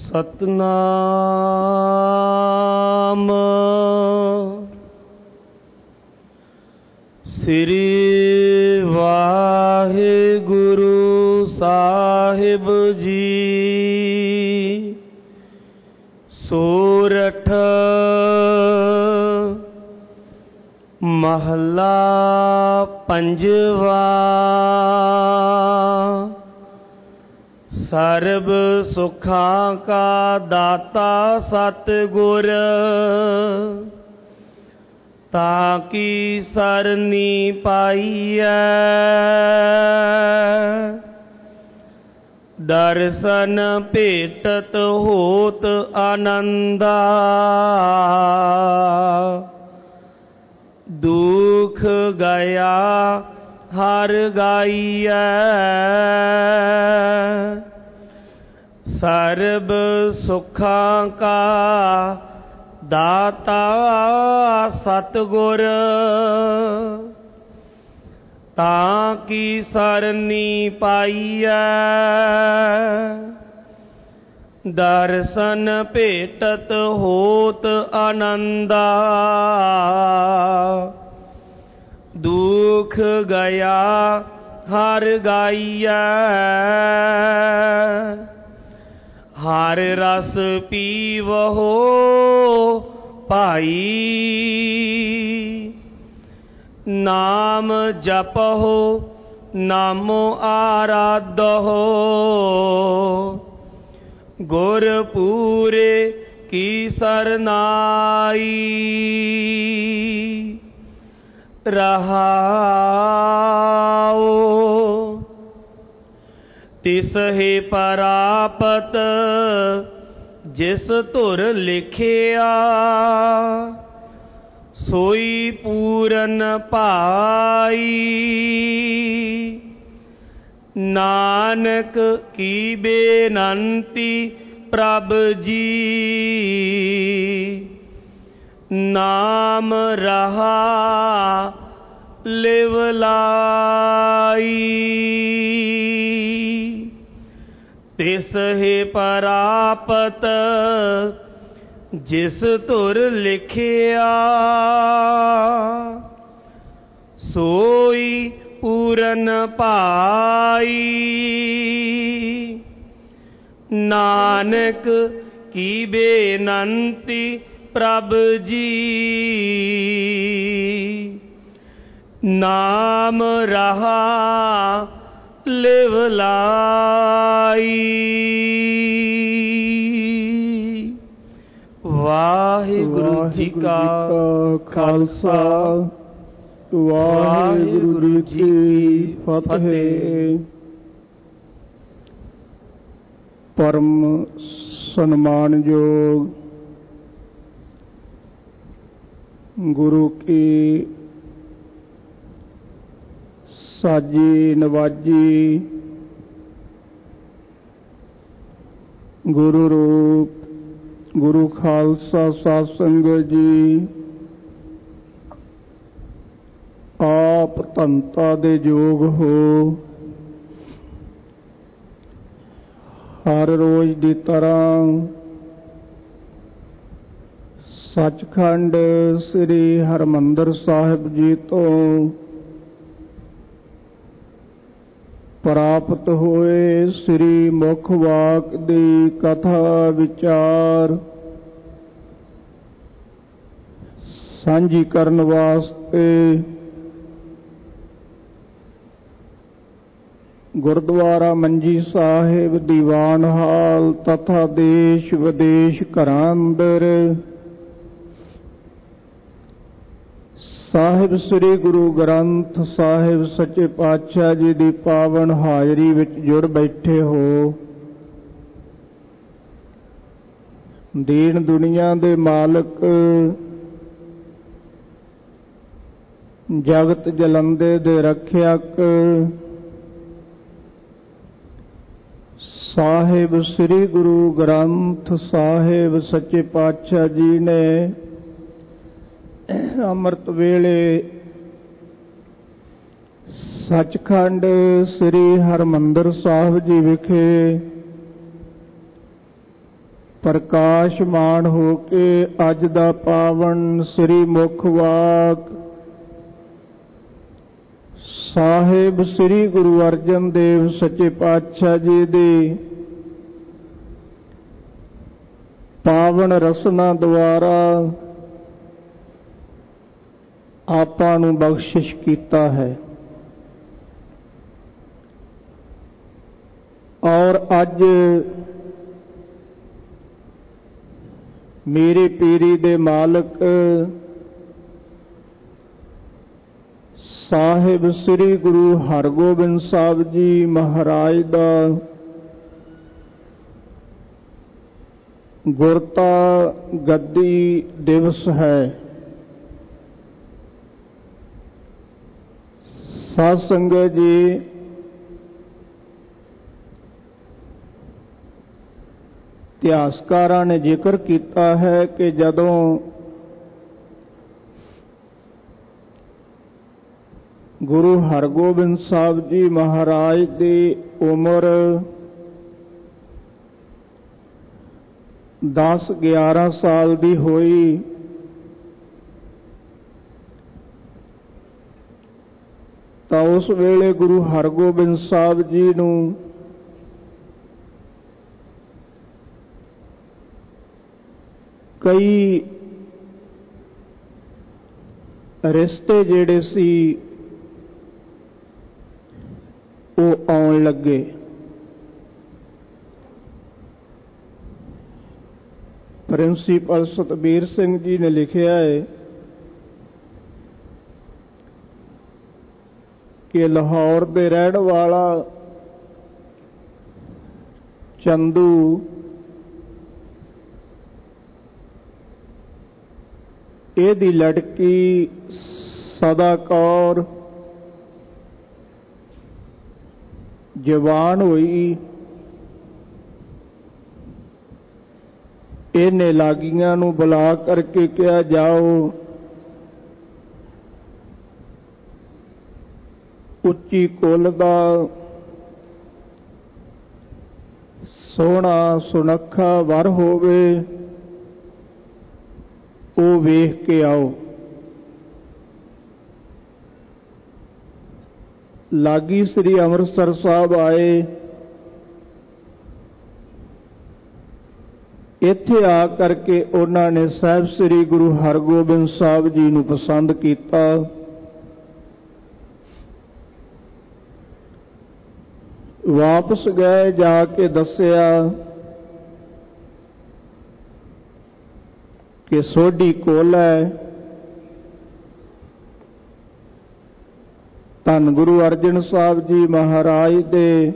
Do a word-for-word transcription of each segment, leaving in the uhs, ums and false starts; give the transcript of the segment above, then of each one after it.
ਸਤਨਾਮ ਸ੍ਰੀ ਵਾਹਿਗੁਰੂ ਸਾਹਿਬ ਜੀ। ਸੋਰਠ ਮਹਲਾ ਪੰਜਵਾ। ਸਰਬ ਸੁਖਾਂ ਕਾ ਦਾਤਾ ਸਤਿਗੁਰ, ਤਾਕੀ ਸਰਨੀ ਪਾਈਐ। ਦਰਸ਼ਨ ਭੇਟਤ ਹੋਤ ਆਨੰਦਾ, ਦੁਖ ਗਿਆ ਹਰਿ ਗਾਈਐ। ਸਰਬ ਸੁਖਾਂ ਕਾ ਦਾਤਾ ਸਤਿਗੁਰ, ਤਾਂ ਕੀ ਸਰਨੀ ਪਾਈਐ। ਦਰਸ਼ਨ ਭੇਟਤ ਹੋਤ ਆਨੰਦਾ, ਦੁਖ ਗਿਆ ਹਰਿ ਗਾਈਐ। ਹਰਿ ਰਸ ਪੀਵਹੁ ਭਾਈ, ਨਾਮ ਜਪਹੁ ਨਾਮੋ ਆਰਾਧਹੁ। ਗੁਰ ਪੂਰੇ ਕੀ ਸਰਨਾਈ, ਰਹਾਉ। ਤਿਸ ਹੀ ਪ੍ਰਾਪਤ ਜਿਸ ਧੁਰ ਲਿਖਿਆ, ਸੋਈ ਪੂਰਨ ਭਾਈ। ਨਾਨਕ ਕੀ ਬੇਨੰਤੀ ਪ੍ਰਭ ਜੀ, ਨਾਮ ਰਹਾ ਲਿਵ ਲਾਈ। ਤਿਸ ਹੀ ਪ੍ਰਾਪਤ ਜਿਸ ਧੁਰ ਲਿਖਿਆ, ਸੋਈ ਪੂਰਨ ਭਾਈ। ਨਾਨਕ ਕੀ ਬੇਨੰਤੀ ਪ੍ਰਭ ਜੀ, ਨਾਮ ਰਹਾ ਲਿਵ ਲਾਈ। ਵਾਹਿਗੁਰੂ ਜੀ ਕਾ ਖਾਲਸਾ, ਵਾਹਿਗੁਰੂ ਜੀ ਕੀ ਫਤਿਹ। ਪਰਮ ਸਨਮਾਨਯੋਗ ਗੁਰੂ ਕੀ ਸਾਜੀ ਨਵਾਜੀ, ਗੁਰੂ ਰੂਪ ਗੁਰੂ ਖਾਲਸਾ ਸਾਧ ਸੰਗਤ ਜੀ, ਆਪ ਧੰਤਾ ਦੇ ਯੋਗ ਹੋ। ਹਰ ਰੋਜ਼ ਦੀ ਤਰ੍ਹਾਂ ਸੱਚਖੰਡ ਸ੍ਰੀ ਹਰਿਮੰਦਰ ਸਾਹਿਬ ਜੀ ਤੋਂ ਪ੍ਰਾਪਤ ਹੋਏ ਸ੍ਰੀ ਮੁਖ ਵਾਕ ਦੀ ਕਥਾ ਵਿਚਾਰ ਸਾਂਝੀ ਕਰਨ ਵਾਸਤੇ ਗੁਰਦੁਆਰਾ ਮੰਜੀ ਸਾਹਿਬ, ਦੀਵਾਨ ਹਾਲ ਤਥਾ ਦੇਸ਼ ਵਿਦੇਸ਼ ਘਰਾਂ ਅੰਦਰ ਸਾਹਿਬ ਸ੍ਰੀ ਗੁਰੂ ਗ੍ਰੰਥ ਸਾਹਿਬ ਸੱਚੇ ਪਾਤਸ਼ਾਹ ਜੀ ਦੀ ਪਾਵਨ ਹਾਜ਼ਰੀ ਵਿੱਚ ਜੁੜ ਬੈਠੇ ਹੋ। ਦੀਨ ਦੁਨੀਆ ਦੇ ਮਾਲਕ, ਜਗਤ ਜਲੰਦੇ ਦੇ ਰੱਖਿਅਕ ਸਾਹਿਬ ਸ੍ਰੀ ਗੁਰੂ ਗ੍ਰੰਥ ਸਾਹਿਬ ਸੱਚੇ ਪਾਤਸ਼ਾਹ ਜੀ ਨੇ ਅੰਮ੍ਰਿਤ ਵੇਲੇ ਸੱਚਖੰਡ ਸ੍ਰੀ ਹਰਿਮੰਦਰ ਸਾਹਿਬ ਜੀ ਵਿਖੇ ਪ੍ਰਕਾਸ਼ਮਾਨ ਹੋ ਕੇ ਅੱਜ ਦਾ ਪਾਵਨ ਸ੍ਰੀ ਮੁਖ ਵਾਕ ਸਾਹਿਬ ਸ੍ਰੀ ਗੁਰੂ ਅਰਜਨ ਦੇਵ ਸੱਚੇ ਪਾਤਸ਼ਾਹ ਜੀ ਦੀ ਪਾਵਨ ਰਸਨਾ ਦੁਆਰਾ ਆਪਾਂ ਨੂੰ ਬਖਸ਼ਿਸ਼ ਕੀਤਾ ਹੈ। ਔਰ ਅੱਜ ਮੇਰੇ ਪੀਰੀ ਦੇ ਮਾਲਕ ਸਾਹਿਬ ਸ੍ਰੀ ਗੁਰੂ ਹਰਗੋਬਿੰਦ ਸਾਹਿਬ ਜੀ ਮਹਾਰਾਜ ਦਾ ਗੁਰਤਾ ਗੱਦੀ ਦਿਵਸ ਹੈ। ਸਾਧ ਸੰਗਤ ਜੀ, ਇਤਿਹਾਸਕਾਰਾਂ ਨੇ ਜ਼ਿਕਰ ਕੀਤਾ ਹੈ ਕਿ ਜਦੋਂ ਗੁਰੂ ਹਰਗੋਬਿੰਦ ਸਾਹਿਬ ਜੀ ਮਹਾਰਾਜ ਦੀ ਉਮਰ ਦਸ ਗਿਆਰਾਂ ਸਾਲ ਦੀ ਹੋਈ ਤਾਂ ਉਸ ਵੇਲੇ ਗੁਰੂ ਹਰਗੋਬਿੰਦ ਸਾਹਿਬ ਜੀ ਨੂੰ ਕਈ ਰਿਸ਼ਤੇ ਜਿਹੜੇ ਸੀ ਉਹ ਆਉਣ ਲੱਗੇ। ਪ੍ਰਿੰਸੀਪਲ ਸਤਬੀਰ ਸਿੰਘ ਜੀ ਨੇ ਲਿਖਿਆ ਹੈ ਕਿ ਲਾਹੌਰ ਦੇ ਰਹਿਣ ਵਾਲਾ ਚੰਦੂ ਇਹਦੀ ਲੜਕੀ ਸਦਾ ਕੌਰ ਜਵਾਨ ਹੋਈ। ਇਹਨੇ ਲਾਗੀਆਂ ਨੂੰ ਬੁਲਾ ਕਰਕੇ ਕਿਹਾ, ਜਾਓ ਉੱਚੀ ਕੁੱਲ ਦਾ ਸੋਹਣਾ ਸੁਨੱਖਾ ਵਰ ਹੋਵੇ ਉਹ ਵੇਖ ਕੇ ਆਓ। ਲਾਗੀ ਸ੍ਰੀ ਅੰਮ੍ਰਿਤਸਰ ਸਾਹਿਬ ਆਏ। ਇੱਥੇ ਆ ਕਰਕੇ ਉਹਨਾਂ ਨੇ ਸਾਹਿਬ ਸ੍ਰੀ ਗੁਰੂ ਹਰਗੋਬਿੰਦ ਸਾਹਿਬ ਜੀ ਨੂੰ ਪਸੰਦ ਕੀਤਾ। ਵਾਪਸ ਗਏ, ਜਾ ਕੇ ਦੱਸਿਆ ਕਿ ਸੋਢੀ ਕੋਲ ਹੈ। ਧੰਨ ਗੁਰੂ ਅਰਜਨ ਸਾਹਿਬ ਜੀ ਮਹਾਰਾਜ ਦੇ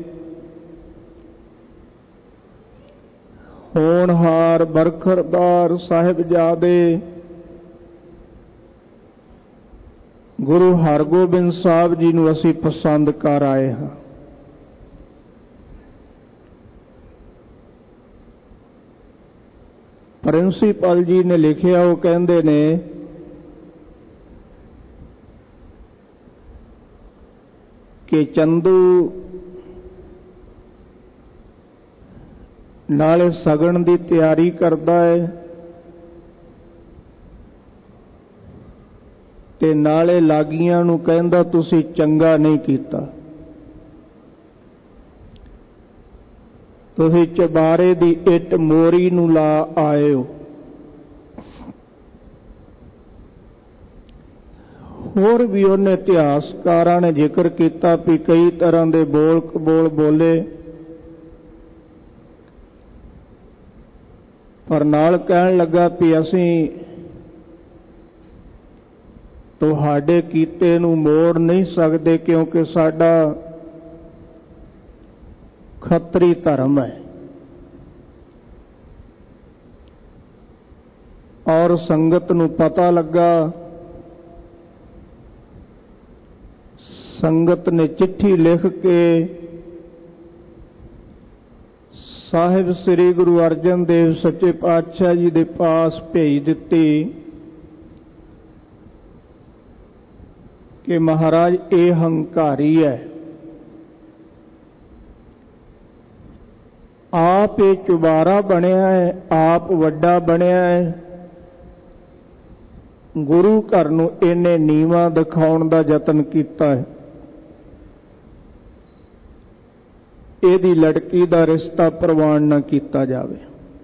ਹੋਣਹਾਰ ਬਰਖਰਦਾਰ ਸਾਹਿਬਜ਼ਾਦੇ ਗੁਰੂ ਹਰਗੋਬਿੰਦ ਸਾਹਿਬ ਜੀ ਨੂੰ ਅਸੀਂ ਪਸੰਦ ਕਰ ਆਏ ਹਾਂ। ਪ੍ਰਿੰਸੀਪਲ ਜੀ ਨੇ ਲਿਖਿਆ, ਉਹ ਕਹਿੰਦੇ ਨੇ ਕਿ ਚੰਦੂ ਨਾਲੇ ਸਗਨ ਦੀ ਤਿਆਰੀ ਕਰਦਾ ਹੈ ਤੇ ਨਾਲੇ ਲਾਗੀਆਂ ਨੂੰ ਕਹਿੰਦਾ ਤੁਸੀਂ ਚੰਗਾ ਨਹੀਂ ਕੀਤਾ, ਤੁਸੀਂ ਚਬਾਰੇ ਦੀ ਇੱਟ ਮੋਰੀ ਨੂੰ ਲਾ ਆਏ ਹੋ। ਹੋਰ ਵੀ ਉਹਨੇ ਇਤਿਹਾਸਕਾਰਾਂ ਨੇ ਜ਼ਿਕਰ ਕੀਤਾ ਵੀ ਕਈ ਤਰ੍ਹਾਂ ਦੇ ਬੋਲ ਕਬੋਲ ਬੋਲੇ, ਪਰ ਨਾਲ ਕਹਿਣ ਲੱਗਾ ਵੀ ਅਸੀਂ ਤੁਹਾਡੇ ਕੀਤੇ ਨੂੰ ਮੋੜ ਨਹੀਂ ਸਕਦੇ ਕਿਉਂਕਿ ਸਾਡਾ ਖੱਤਰੀ ਧਰਮ ਹੈ। ਔਰ ਸੰਗਤ ਨੂੰ ਪਤਾ ਲੱਗਾ, ਸੰਗਤ ਨੇ ਚਿੱਠੀ ਲਿਖ ਕੇ ਸਾਹਿਬ ਸ੍ਰੀ ਗੁਰੂ ਅਰਜਨ ਦੇਵ ਸੱਚੇ ਪਾਤਸ਼ਾਹ ਜੀ ਦੇ ਪਾਸ ਭੇਜ ਦਿੱਤੀ ਕਿ ਮਹਾਰਾਜ ਇਹ ਹੰਕਾਰੀ ਹੈ, ਆਪ ਇਹ ਚੁਬਾਰਾ ਬਣਿਆ ਹੈ, ਆਪ ਵੱਡਾ ਬਣਿਆ ਹੈ। ਗੁਰੂ ਘਰ ਨੂੰ ਇਹਨੇ ਨੀਵਾਂ ਦਿਖਾਉਣ ਦਾ ਯਤਨ ਕੀਤਾ ਹੈ। ਇਹਦੀ ਲੜਕੀ ਦਾ ਰਿਸ਼ਤਾ ਪ੍ਰਵਾਨ ਨਾ ਕੀਤਾ ਜਾਵੇ।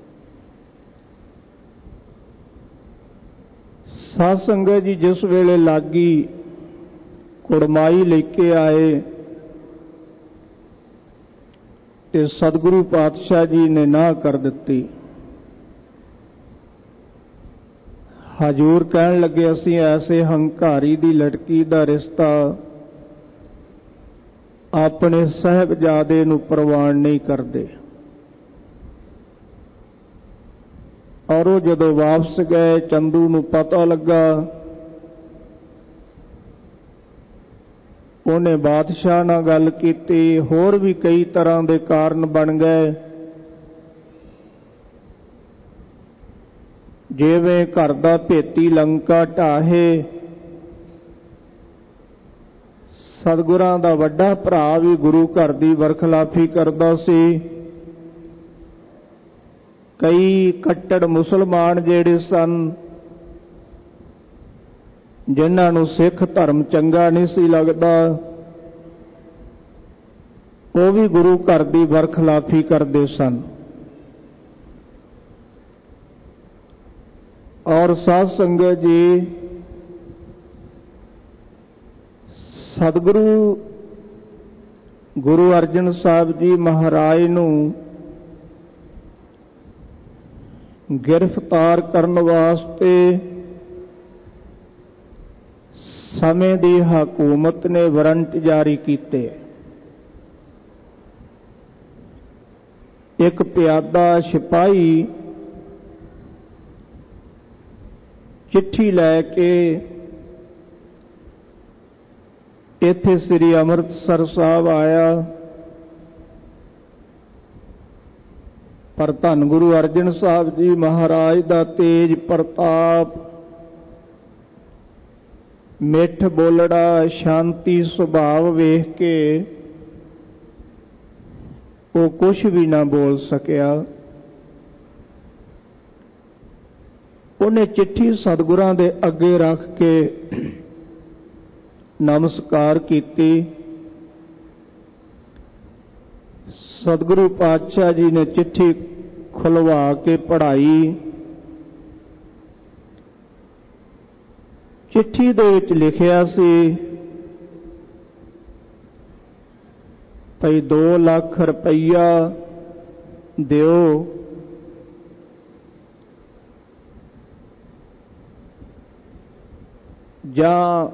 ਸਾਧ ਸੰਗਤ ਜੀ, ਜਿਸ ਵੇਲੇ ਲਾਗੀ ਕੁੜਮਾਈ ਲੈ ਕੇ ਆਏ ਤੇ ਸਤਿਗੁਰੂ ਪਾਤਸ਼ਾਹ ਜੀ ਨੇ ਨਾ ਕਰ ਦਿੱਤੀ। ਹਜ਼ੂਰ ਕਹਿਣ ਲੱਗੇ, ਅਸੀਂ ਐਸੇ ਹੰਕਾਰੀ ਦੀ ਲੜਕੀ ਦਾ ਰਿਸ਼ਤਾ ਆਪਣੇ ਸਾਹਿਬਜ਼ਾਦੇ ਨੂੰ ਪ੍ਰਵਾਨ ਨਹੀਂ ਕਰਦੇ। ਔਰ ਉਹ ਜਦੋਂ ਵਾਪਸ ਗਏ, ਚੰਦੂ ਨੂੰ ਪਤਾ ਲੱਗਾ, ਉਹਨੇ ਬਾਦਸ਼ਾਹ ਨਾਲ ਗੱਲ ਕੀਤੀ। ਹੋਰ ਵੀ ਕਈ ਤਰ੍ਹਾਂ ਦੇ ਕਾਰਨ ਬਣ ਗਏ, ਜਿਵੇਂ ਘਰ ਦਾ ਭੇਤੀ ਲੰਕਾ ਢਾਹੇ। ਸਤਿਗੁਰਾਂ ਦਾ ਵੱਡਾ ਭਰਾ ਵੀ ਗੁਰੂ ਘਰ ਦੀ ਵਰਖਲਾਫੀ ਕਰਦਾ ਸੀ। ਕਈ ਕੱਟੜ ਮੁਸਲਮਾਨ ਜਿਹੜੇ ਸਨ, ਜਿਨ੍ਹਾਂ ਨੂੰ ਸਿੱਖ ਧਰਮ ਚੰਗਾ ਨਹੀਂ ਸੀ ਲੱਗਦਾ, ਉਹ ਵੀ ਗੁਰੂ ਘਰ ਦੀ ਵਰਖਲਾਫੀ ਕਰਦੇ ਸਨ। ਔਰ ਸਾਧ ਸੰਗਤ ਜੀ, ਸਤਿਗੁਰੂ ਗੁਰੂ ਅਰਜਨ ਸਾਹਿਬ ਜੀ ਮਹਾਰਾਜ ਨੂੰ ਗ੍ਰਿਫਤਾਰ ਕਰਨ ਵਾਸਤੇ ਸਮੇਂ ਦੀ ਹਕੂਮਤ ਨੇ ਵਾਰੰਟ ਜਾਰੀ ਕੀਤੇ। ਇੱਕ ਪਿਆਦਾ ਸਿਪਾਹੀ ਚਿੱਠੀ ਲੈ ਕੇ ਇੱਥੇ ਸ੍ਰੀ ਅੰਮ੍ਰਿਤਸਰ ਸਾਹਿਬ ਆਇਆ, ਪਰ ਧੰਨ ਗੁਰੂ ਅਰਜਨ ਸਾਹਿਬ ਜੀ ਮਹਾਰਾਜ ਦਾ ਤੇਜ ਪ੍ਰਤਾਪ, ਮਿੱਠ ਬੋਲੜਾ, ਸ਼ਾਂਤੀ ਸੁਭਾਅ ਵੇਖ ਕੇ ਉਹ ਕੁਛ ਵੀ ਨਾ ਬੋਲ ਸਕਿਆ। ਉਹਨੇ ਚਿੱਠੀ ਸਤਿਗੁਰਾਂ ਦੇ ਅੱਗੇ ਰੱਖ ਕੇ ਨਮਸਕਾਰ ਕੀਤੀ। ਸਤਿਗੁਰੂ ਪਾਤਸ਼ਾਹ ਜੀ ਨੇ ਚਿੱਠੀ ਖੁਲਵਾ ਕੇ ਪੜ੍ਹਾਈ। ਚਿੱਠੀ ਦੇ ਵਿੱਚ ਲਿਖਿਆ ਸੀ ਭਈ ਦੋ ਲੱਖ ਰੁਪਈਆ ਦਿਓ, ਜਾਂ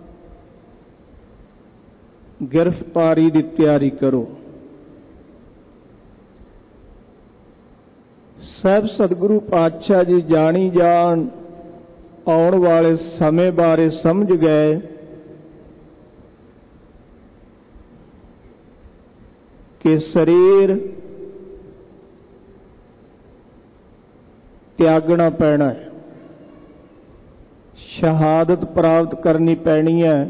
ਗ੍ਰਿਫਤਾਰੀ ਦੀ ਤਿਆਰੀ ਕਰੋ। ਸਾਹਿਬ ਸਤਿਗੁਰੂ ਪਾਤਸ਼ਾਹ ਜੀ ਜਾਣੀ ਜਾਣ ਆਉਣ ਵਾਲੇ ਸਮੇਂ ਬਾਰੇ ਸਮਝ ਗਏ। ਕਿ ਸਰੀਰ ਤਿਆਗਣਾ ਪੈਣਾ ਹੈ, ਸ਼ਹਾਦਤ ਪ੍ਰਾਪਤ ਕਰਨੀ ਪੈਣੀ ਹੈ।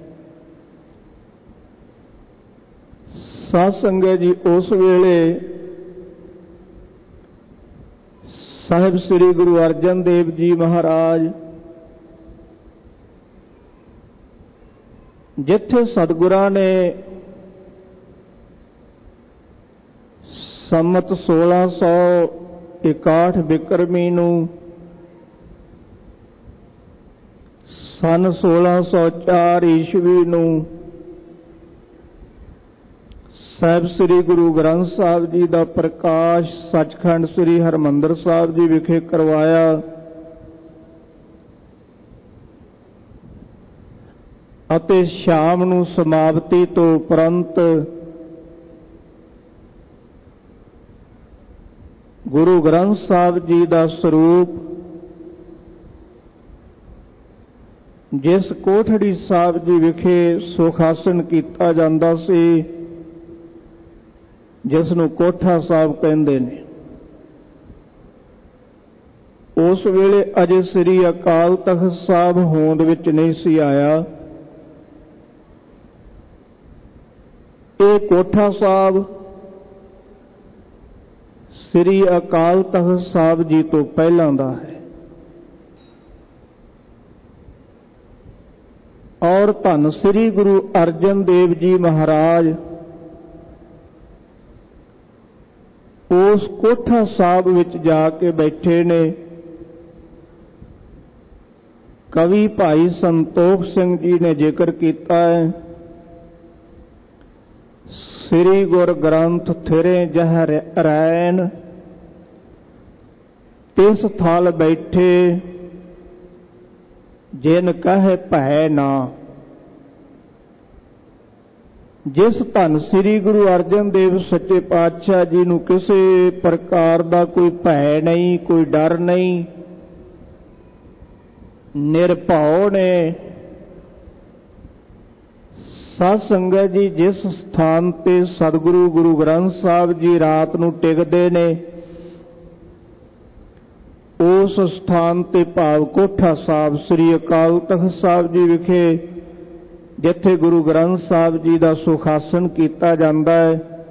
ਸਾਧ ਸੰਗਤ ਜੀ, ਉਸ ਵੇਲੇ ਸਾਹਿਬ ਸ੍ਰੀ ਗੁਰੂ ਅਰਜਨ ਦੇਵ ਜੀ ਮਹਾਰਾਜ ਜਿੱਥੇ ਸਤਿਗੁਰਾਂ ਨੇ ਸੰਮਤ ਸੋਲਾਂ ਸੌ ਇਕਾਹਠ ਬਿਕਰਮੀ ਨੂੰ ਸਨ ਸੋਲਾਂ ਸੌ ਚਾਰ ਈਸਵੀ ਨੂੰ ਸਾਹਿਬ ਸ੍ਰੀ ਗੁਰੂ ਗ੍ਰੰਥ ਸਾਹਿਬ ਜੀ ਦਾ ਪ੍ਰਕਾਸ਼ ਸੱਚਖੰਡ ਸ੍ਰੀ ਹਰਿਮੰਦਰ ਸਾਹਿਬ ਜੀ ਵਿਖੇ ਕਰਵਾਇਆ ਅਤੇ ਸ਼ਾਮ ਨੂੰ ਸਮਾਪਤੀ ਤੋਂ ਉਪਰੰਤ ਗੁਰੂ ਗ੍ਰੰਥ ਸਾਹਿਬ ਜੀ ਦਾ ਸਰੂਪ ਜਿਸ ਕੋਠੜੀ ਸਾਹਿਬ ਜੀ ਵਿਖੇ ਸੁਖਾਸਨ ਕੀਤਾ ਜਾਂਦਾ ਸੀ, ਜਿਸ ਨੂੰ ਕੋਠਾ ਸਾਹਿਬ ਕਹਿੰਦੇ ਨੇ, ਉਸ ਵੇਲੇ ਅਜੇ ਸ੍ਰੀ ਅਕਾਲ ਤਖਤ ਸਾਹਿਬ ਹੋਂਦ ਵਿੱਚ ਨਹੀਂ ਸੀ ਆਇਆ। ਇਹ ਕੋਠਾ ਸਾਹਿਬ ਸ੍ਰੀ ਅਕਾਲ ਤਖ਼ਤ ਸਾਹਿਬ ਜੀ ਤੋਂ ਪਹਿਲਾਂ ਦਾ ਹੈ। ਔਰ ਧੰਨ ਸ੍ਰੀ ਗੁਰੂ ਅਰਜਨ ਦੇਵ ਜੀ ਮਹਾਰਾਜ ਉਸ ਕੋਠਾ ਸਾਹਿਬ ਵਿੱਚ ਜਾ ਕੇ ਬੈਠੇ ਨੇ। ਕਵੀ ਭਾਈ ਸੰਤੋਖ ਸਿੰਘ ਜੀ ਨੇ ਜ਼ਿਕਰ ਕੀਤਾ ਹੈ, ਸ੍ਰੀ ਗੁਰ ਗ੍ਰੰਥ ਥਿਰੇ ਜਹ ਰੈਨ, ਤਿਸ ਥਲ ਬੈਠੇ ਜਿਨ ਕਹੇ ਭੈ ਨਾ। ਜਿਸ ਧੰਨ ਸ੍ਰੀ ਗੁਰੂ ਅਰਜਨ ਦੇਵ ਸੱਚੇ ਪਾਤਸ਼ਾਹ ਜੀ ਨੂੰ ਕਿਸੇ ਪ੍ਰਕਾਰ ਦਾ ਕੋਈ ਭੈ ਨਹੀਂ, ਕੋਈ ਡਰ ਨਹੀਂ, ਨਿਰਭਉ ਨੇ। ਸਾਧ ਸੰਗਤ ਜੀ, ਜਿਸ ਸਥਾਨ ਤੇ ਸਤਿਗੁਰੂ ਗੁਰੂ ਗ੍ਰੰਥ ਸਾਹਿਬ ਜੀ ਰਾਤ ਨੂੰ ਟਿਕਦੇ ਨੇ, ਉਸ ਸਥਾਨ ਤੇ ਭਾਵ ਕੋਠਾ ਸਾਹਿਬ ਸ੍ਰੀ ਅਕਾਲ ਤਖ਼ਤ ਸਾਹਿਬ ਜੀ ਵਿਖੇ, ਜਿੱਥੇ ਗੁਰੂ ਗ੍ਰੰਥ ਸਾਹਿਬ ਜੀ ਦਾ ਸੁਖਾਸਨ ਕੀਤਾ ਜਾਂਦਾ ਹੈ,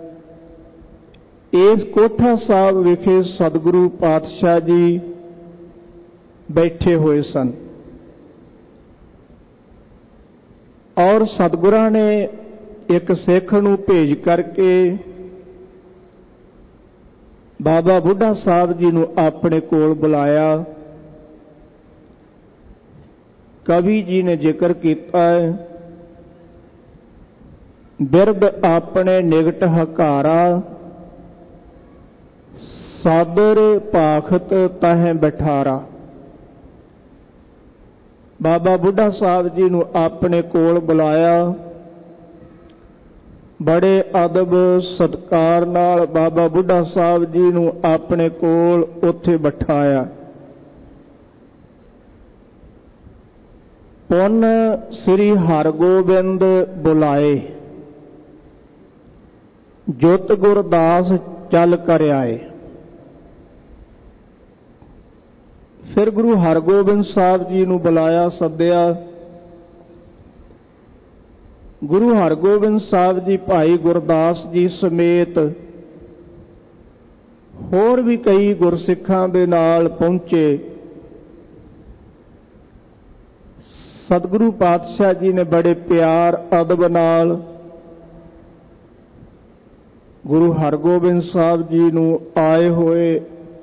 ਇਸ ਕੋਠਾ ਸਾਹਿਬ ਵਿਖੇ ਸਤਿਗੁਰੂ ਪਾਤਸ਼ਾਹ ਜੀ ਬੈਠੇ ਹੋਏ ਸਨ। ਔਰ ਸਤਿਗੁਰਾਂ ਨੇ ਇੱਕ ਸਿੱਖ ਨੂੰ ਭੇਜ ਕਰਕੇ ਬਾਬਾ ਬੁੱਢਾ ਸਾਹਿਬ ਜੀ ਨੂੰ ਆਪਣੇ ਕੋਲ ਬੁਲਾਇਆ। ਕਵੀ ਜੀ ਨੇ ਜ਼ਿਕਰ ਕੀਤਾ ਹੈ, ਬਿਰਦ ਆਪਣੇ ਨਿਗਟ ਹਕਾਰਾ, ਸਾਦਰ ਭਾਖਤ ਤਹਿ ਬਿਠਾਰਾ। ਬਾਬਾ ਬੁੱਢਾ ਸਾਹਿਬ ਜੀ ਨੂੰ ਆਪਣੇ ਕੋਲ ਬੁਲਾਇਆ। ਬੜੇ ਅਦਬ ਸਤਿਕਾਰ ਨਾਲ ਬਾਬਾ ਬੁੱਢਾ ਸਾਹਿਬ ਜੀ ਨੂੰ ਆਪਣੇ ਕੋਲ ਉੱਥੇ ਬਿਠਾਇਆ। ਪੁੰਨ ਸ੍ਰੀ ਹਰਗੋਬਿੰਦ ਬੁਲਾਏ, ਜੁਤ ਗੁਰਦਾਸ ਚੱਲ ਕਰ ਆਏ। ਫਿਰ ਗੁਰੂ ਹਰਗੋਬਿੰਦ ਸਾਹਿਬ ਜੀ ਨੂੰ ਬੁਲਾਇਆ, ਸੱਦਿਆ। ਗੁਰੂ ਹਰਗੋਬਿੰਦ ਸਾਹਿਬ ਜੀ ਭਾਈ ਗੁਰਦਾਸ ਜੀ ਸਮੇਤ ਹੋਰ ਵੀ ਕਈ ਗੁਰਸਿੱਖਾਂ ਦੇ ਨਾਲ ਪਹੁੰਚੇ। ਸਤਿਗੁਰੂ ਪਾਤਸ਼ਾਹ ਜੀ ਨੇ ਬੜੇ ਪਿਆਰ ਅਦਬ ਨਾਲ ਗੁਰੂ ਹਰਗੋਬਿੰਦ ਸਾਹਿਬ ਜੀ ਨੂੰ ਆਏ ਹੋਏ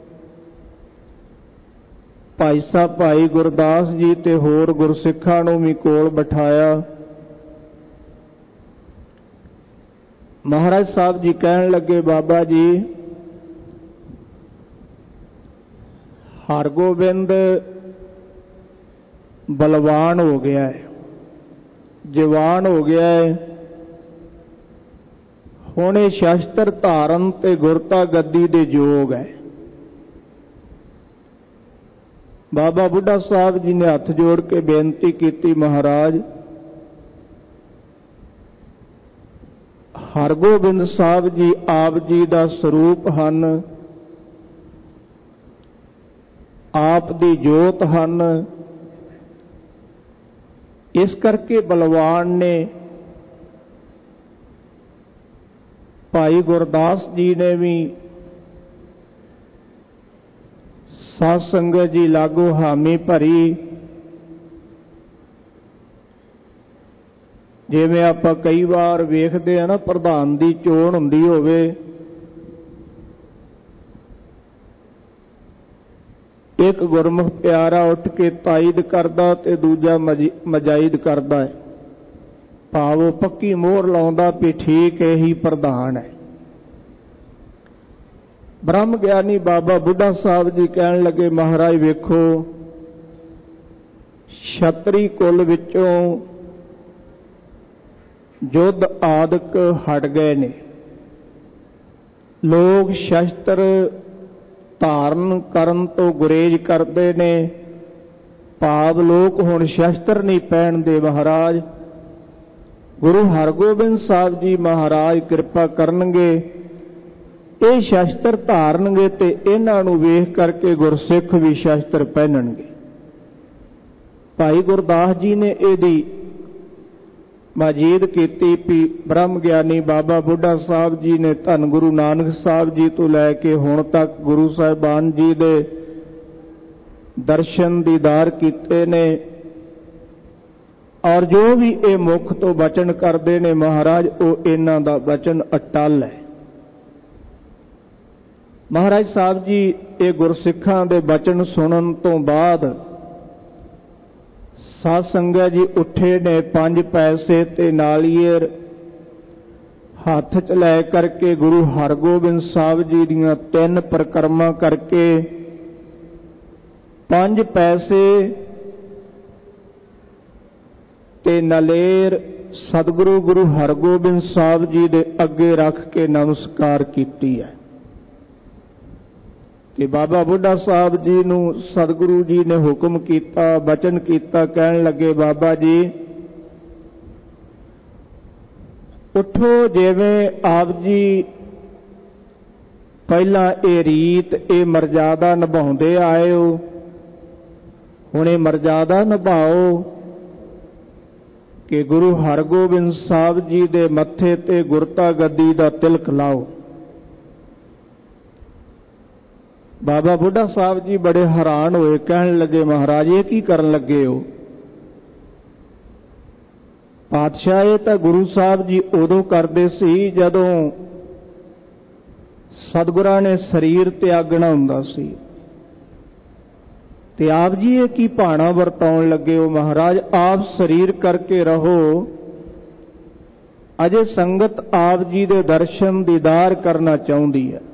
ਭਾਈ ਸਾਹਿਬ ਭਾਈ ਗੁਰਦਾਸ ਜੀ ਤੇ ਹੋਰ ਗੁਰਸਿੱਖਾਂ ਨੂੰ ਵੀ ਕੋਲ ਬਿਠਾਇਆ। ਮਹਾਰਾਜ ਸਾਹਿਬ ਜੀ ਕਹਿਣ ਲੱਗੇ, ਬਾਬਾ ਜੀ, ਹਰਗੋਬਿੰਦ ਬਲਵਾਨ ਹੋ ਗਿਆ ਹੈ, ਜਵਾਨ ਹੋ ਗਿਆ ਹੈ, ਹੁਣ ਇਹ ਸ਼ਸਤਰ ਧਾਰਨ ਤੇ ਗੁਰਤਾ ਗੱਦੀ ਦੇ ਯੋਗ ਹੈ। ਬਾਬਾ ਬੁੱਢਾ ਸਾਹਿਬ ਜੀ ਨੇ ਹੱਥ ਜੋੜ ਕੇ ਬੇਨਤੀ ਕੀਤੀ, ਮਹਾਰਾਜ, ਹਰਗੋਬਿੰਦ ਸਾਹਿਬ ਜੀ ਆਪ ਜੀ ਦਾ ਸਰੂਪ ਹਨ, ਆਪ ਦੀ ਜੋਤ ਹਨ। ਇਸ ਕਰਕੇ ਬਲਵਾਨ ਨੇ ਭਾਈ ਗੁਰਦਾਸ ਜੀ ਨੇ ਵੀ ਸਾਧ ਸੰਗਤ ਜੀ ਲਾਗੂ ਹਾਮੀ ਭਰੀ। ਜਿਵੇਂ ਆਪਾਂ ਕਈ ਵਾਰ ਵੇਖਦੇ ਆ ਨਾ, ਪ੍ਰਧਾਨ ਦੀ ਚੋਣ ਹੁੰਦੀ ਹੋਵੇ, ਇੱਕ ਗੁਰਮੁਖ ਪਿਆਰਾ ਉੱਠ ਕੇ ਤਾਇਦ ਕਰਦਾ ਤੇ ਦੂਜਾ ਮਜਾਇਦ ਕਰਦਾ ਹੈ, ਭਾਵ ਉਹ ਪੱਕੀ ਮੋਹਰ ਲਾਉਂਦਾ ਵੀ ਠੀਕ ਇਹੀ ਪ੍ਰਧਾਨ ਹੈ। ਬ੍ਰਹਮ ਗਿਆਨੀ ਬਾਬਾ ਬੁੱਢਾ ਸਾਹਿਬ ਜੀ ਕਹਿਣ ਲੱਗੇ, ਮਹਾਰਾਜ ਵੇਖੋ, ਛਤਰੀ ਕੁਲ ਵਿੱਚੋਂ ਯੁੱਧ ਆਦਿਕ ਹਟ ਗਏ ਨੇ, ਲੋਕ ਸ਼ਸਤਰ ਧਾਰਨ ਕਰਨ ਤੋਂ ਗੁਰੇਜ਼ ਕਰਦੇ ਨੇ, ਭਾਵ ਲੋਕ ਹੁਣ ਸ਼ਸਤਰ ਨਹੀਂ ਪਹਿਨਦੇ। ਮਹਾਰਾਜ ਗੁਰੂ ਹਰਗੋਬਿੰਦ ਸਾਹਿਬ ਜੀ ਮਹਾਰਾਜ ਕਿਰਪਾ ਕਰਨਗੇ, ਇਹ ਸ਼ਸਤਰ ਧਾਰਨਗੇ ਤੇ ਇਹਨਾਂ ਨੂੰ ਵੇਖ ਕਰਕੇ ਗੁਰਸਿੱਖ ਵੀ ਸ਼ਸਤਰ ਪਹਿਨਣਗੇ। ਭਾਈ ਗੁਰਦਾਸ ਜੀ ਨੇ ਇਹਦੀ ਮਜੀਦ ਕੀਤੀ ਵੀ ਬ੍ਰਹਮ ਗਿਆਨੀ ਬਾਬਾ ਬੁੱਢਾ ਸਾਹਿਬ ਜੀ ਨੇ ਧੰਨ ਗੁਰੂ ਨਾਨਕ ਸਾਹਿਬ ਜੀ ਤੋਂ ਲੈ ਕੇ ਹੁਣ ਤੱਕ ਗੁਰੂ ਸਾਹਿਬਾਨ ਜੀ ਦੇ ਦਰਸ਼ਨ ਦੀਦਾਰ ਕੀਤੇ ਨੇ, ਔਰ ਜੋ ਵੀ ਇਹ ਮੁਖ ਤੋਂ ਬਚਨ ਕਰਦੇ ਨੇ ਮਹਾਰਾਜ, ਉਹ ਇਹਨਾਂ ਦਾ ਬਚਨ ਅਟਲ ਹੈ। ਮਹਾਰਾਜ ਸਾਹਿਬ ਜੀ ਇਹ ਗੁਰਸਿੱਖਾਂ ਦੇ ਬਚਨ ਸੁਣਨ ਤੋਂ ਬਾਅਦ ਸਾਧ ਸੰਗਤ ਜੀ ਉੱਠੇ ਨੇ, ਪੰਜ ਪੈਸੇ ਤੇ ਨਾਲੀਏਰ ਹੱਥ 'ਚ ਲੈ ਕਰਕੇ ਗੁਰੂ ਹਰਗੋਬਿੰਦ ਸਾਹਿਬ ਜੀ ਦੀਆਂ ਤਿੰਨ ਪਰਿਕਰਮਾ ਕਰਕੇ ਪੰਜ ਪੈਸੇ ਤੇ ਨਲੇਰ ਸਤਿਗੁਰੂ ਗੁਰੂ ਹਰਗੋਬਿੰਦ ਸਾਹਿਬ ਜੀ ਦੇ ਅੱਗੇ ਰੱਖ ਕੇ ਨਮਸਕਾਰ ਕੀਤੀ ਹੈ। ਤੇ ਬਾਬਾ ਬੁੱਢਾ ਸਾਹਿਬ ਜੀ ਨੂੰ ਸਤਿਗੁਰੂ ਜੀ ਨੇ ਹੁਕਮ ਕੀਤਾ, ਬਚਨ ਕੀਤਾ, ਕਹਿਣ ਲੱਗੇ ਬਾਬਾ ਜੀ ਉੱਠੋ, ਜਿਵੇਂ ਆਪ ਜੀ ਪਹਿਲਾਂ ਇਹ ਰੀਤ ਇਹ ਮਰਜ਼ਾਦਾ ਨਿਭਾਉਂਦੇ ਆਏ ਹੋ, ਹੁਣ ਇਹ ਮਰਜ਼ਾਦਾ ਨਿਭਾਓ ਕਿ ਗੁਰੂ ਹਰਗੋਬਿੰਦ ਸਾਹਿਬ ਜੀ ਦੇ ਮੱਥੇ ਤੇ ਗੁਰਤਾ ਗੱਦੀ ਦਾ ਤਿਲਕ ਲਾਓ। ਬਾਬਾ ਬੁੱਢਾ ਸਾਹਿਬ ਜੀ ਬੜੇ ਹੈਰਾਨ ਹੋਏ, ਕਹਿਣ ਲੱਗੇ ਮਹਾਰਾਜ ਇਹ ਕੀ ਕਰਨ ਲੱਗੇ ਹੋ? ਪਾਤਸ਼ਾਹ ਇਹ ਤਾਂ ਗੁਰੂ ਸਾਹਿਬ ਜੀ ਉਦੋਂ ਕਰਦੇ ਸੀ ਜਦੋਂ ਸਤਿਗੁਰਾਂ ਨੇ ਸਰੀਰ ਤਿਆਗਣਾ ਹੁੰਦਾ ਸੀ, ਤੇ ਆਪ ਜੀ ਇਹ ਕੀ ਭਾਣਾ ਵਰਤਾਉਣ ਲੱਗੇ ਹੋ? ਮਹਾਰਾਜ ਆਪ ਸਰੀਰ ਕਰਕੇ ਰਹੋ, ਅਜੇ ਸੰਗਤ ਆਪ ਜੀ ਦੇ ਦਰਸ਼ਨ ਦੀਦਾਰ ਕਰਨਾ ਚਾਹੁੰਦੀ ਹੈ।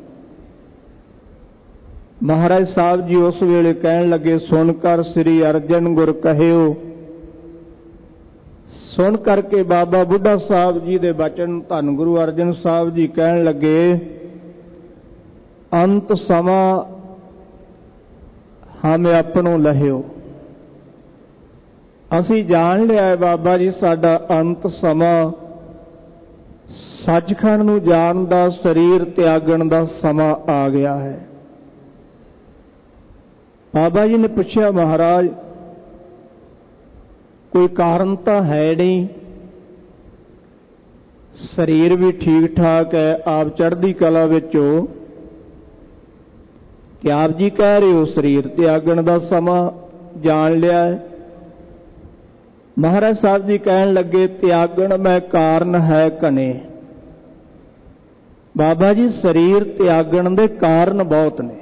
ਮਹਾਰਾਜ ਸਾਹਿਬ ਜੀ ਉਸ ਵੇਲੇ ਕਹਿਣ ਲੱਗੇ ਸੁਣ ਕਰ ਸ੍ਰੀ ਅਰਜਨ ਗੁਰ ਕਹਿਓ। ਸੁਣ ਕਰਕੇ ਬਾਬਾ ਬੁੱਢਾ ਸਾਹਿਬ ਜੀ ਦੇ ਬਚਨ ਧੰਨ ਗੁਰੂ ਅਰਜਨ ਸਾਹਿਬ ਜੀ ਕਹਿਣ ਲੱਗੇ ਅੰਤ ਸਮਾਂ ਹਮੇ ਆਪਣੋਂ ਲਹਿਓ। ਅਸੀਂ ਜਾਣ ਲਿਆ ਬਾਬਾ ਜੀ ਸਾਡਾ ਅੰਤ ਸਮਾਂ ਸੱਚਖੰਡ ਨੂੰ ਜਾਣ ਦਾ, ਸਰੀਰ ਤਿਆਗਣ ਦਾ ਸਮਾਂ ਆ ਗਿਆ ਹੈ। ਬਾਬਾ ਜੀ ਨੇ ਪੁੱਛਿਆ ਮਹਾਰਾਜ ਕੋਈ ਕਾਰਨ ਤਾਂ ਹੈ ਨਹੀਂ, ਸਰੀਰ ਵੀ ਠੀਕ ਠਾਕ ਹੈ, ਆਪ ਚੜ੍ਹਦੀ ਕਲਾ ਵਿੱਚ ਹੋ, ਕਿ ਆਪ ਜੀ ਕਹਿ ਰਹੇ ਹੋ ਸਰੀਰ ਤਿਆਗਣ ਦਾ ਸਮਾਂ ਜਾਣ ਲਿਆ ਹੈ। ਮਹਾਰਾਜ ਸਾਹਿਬ ਜੀ ਕਹਿਣ ਲੱਗੇ ਤਿਆਗਣ ਮੈਂ ਕਾਰਨ ਹੈ ਘਨੇ। ਬਾਬਾ ਜੀ ਸਰੀਰ ਤਿਆਗਣ ਦੇ ਕਾਰਨ ਬਹੁਤ ਨੇ।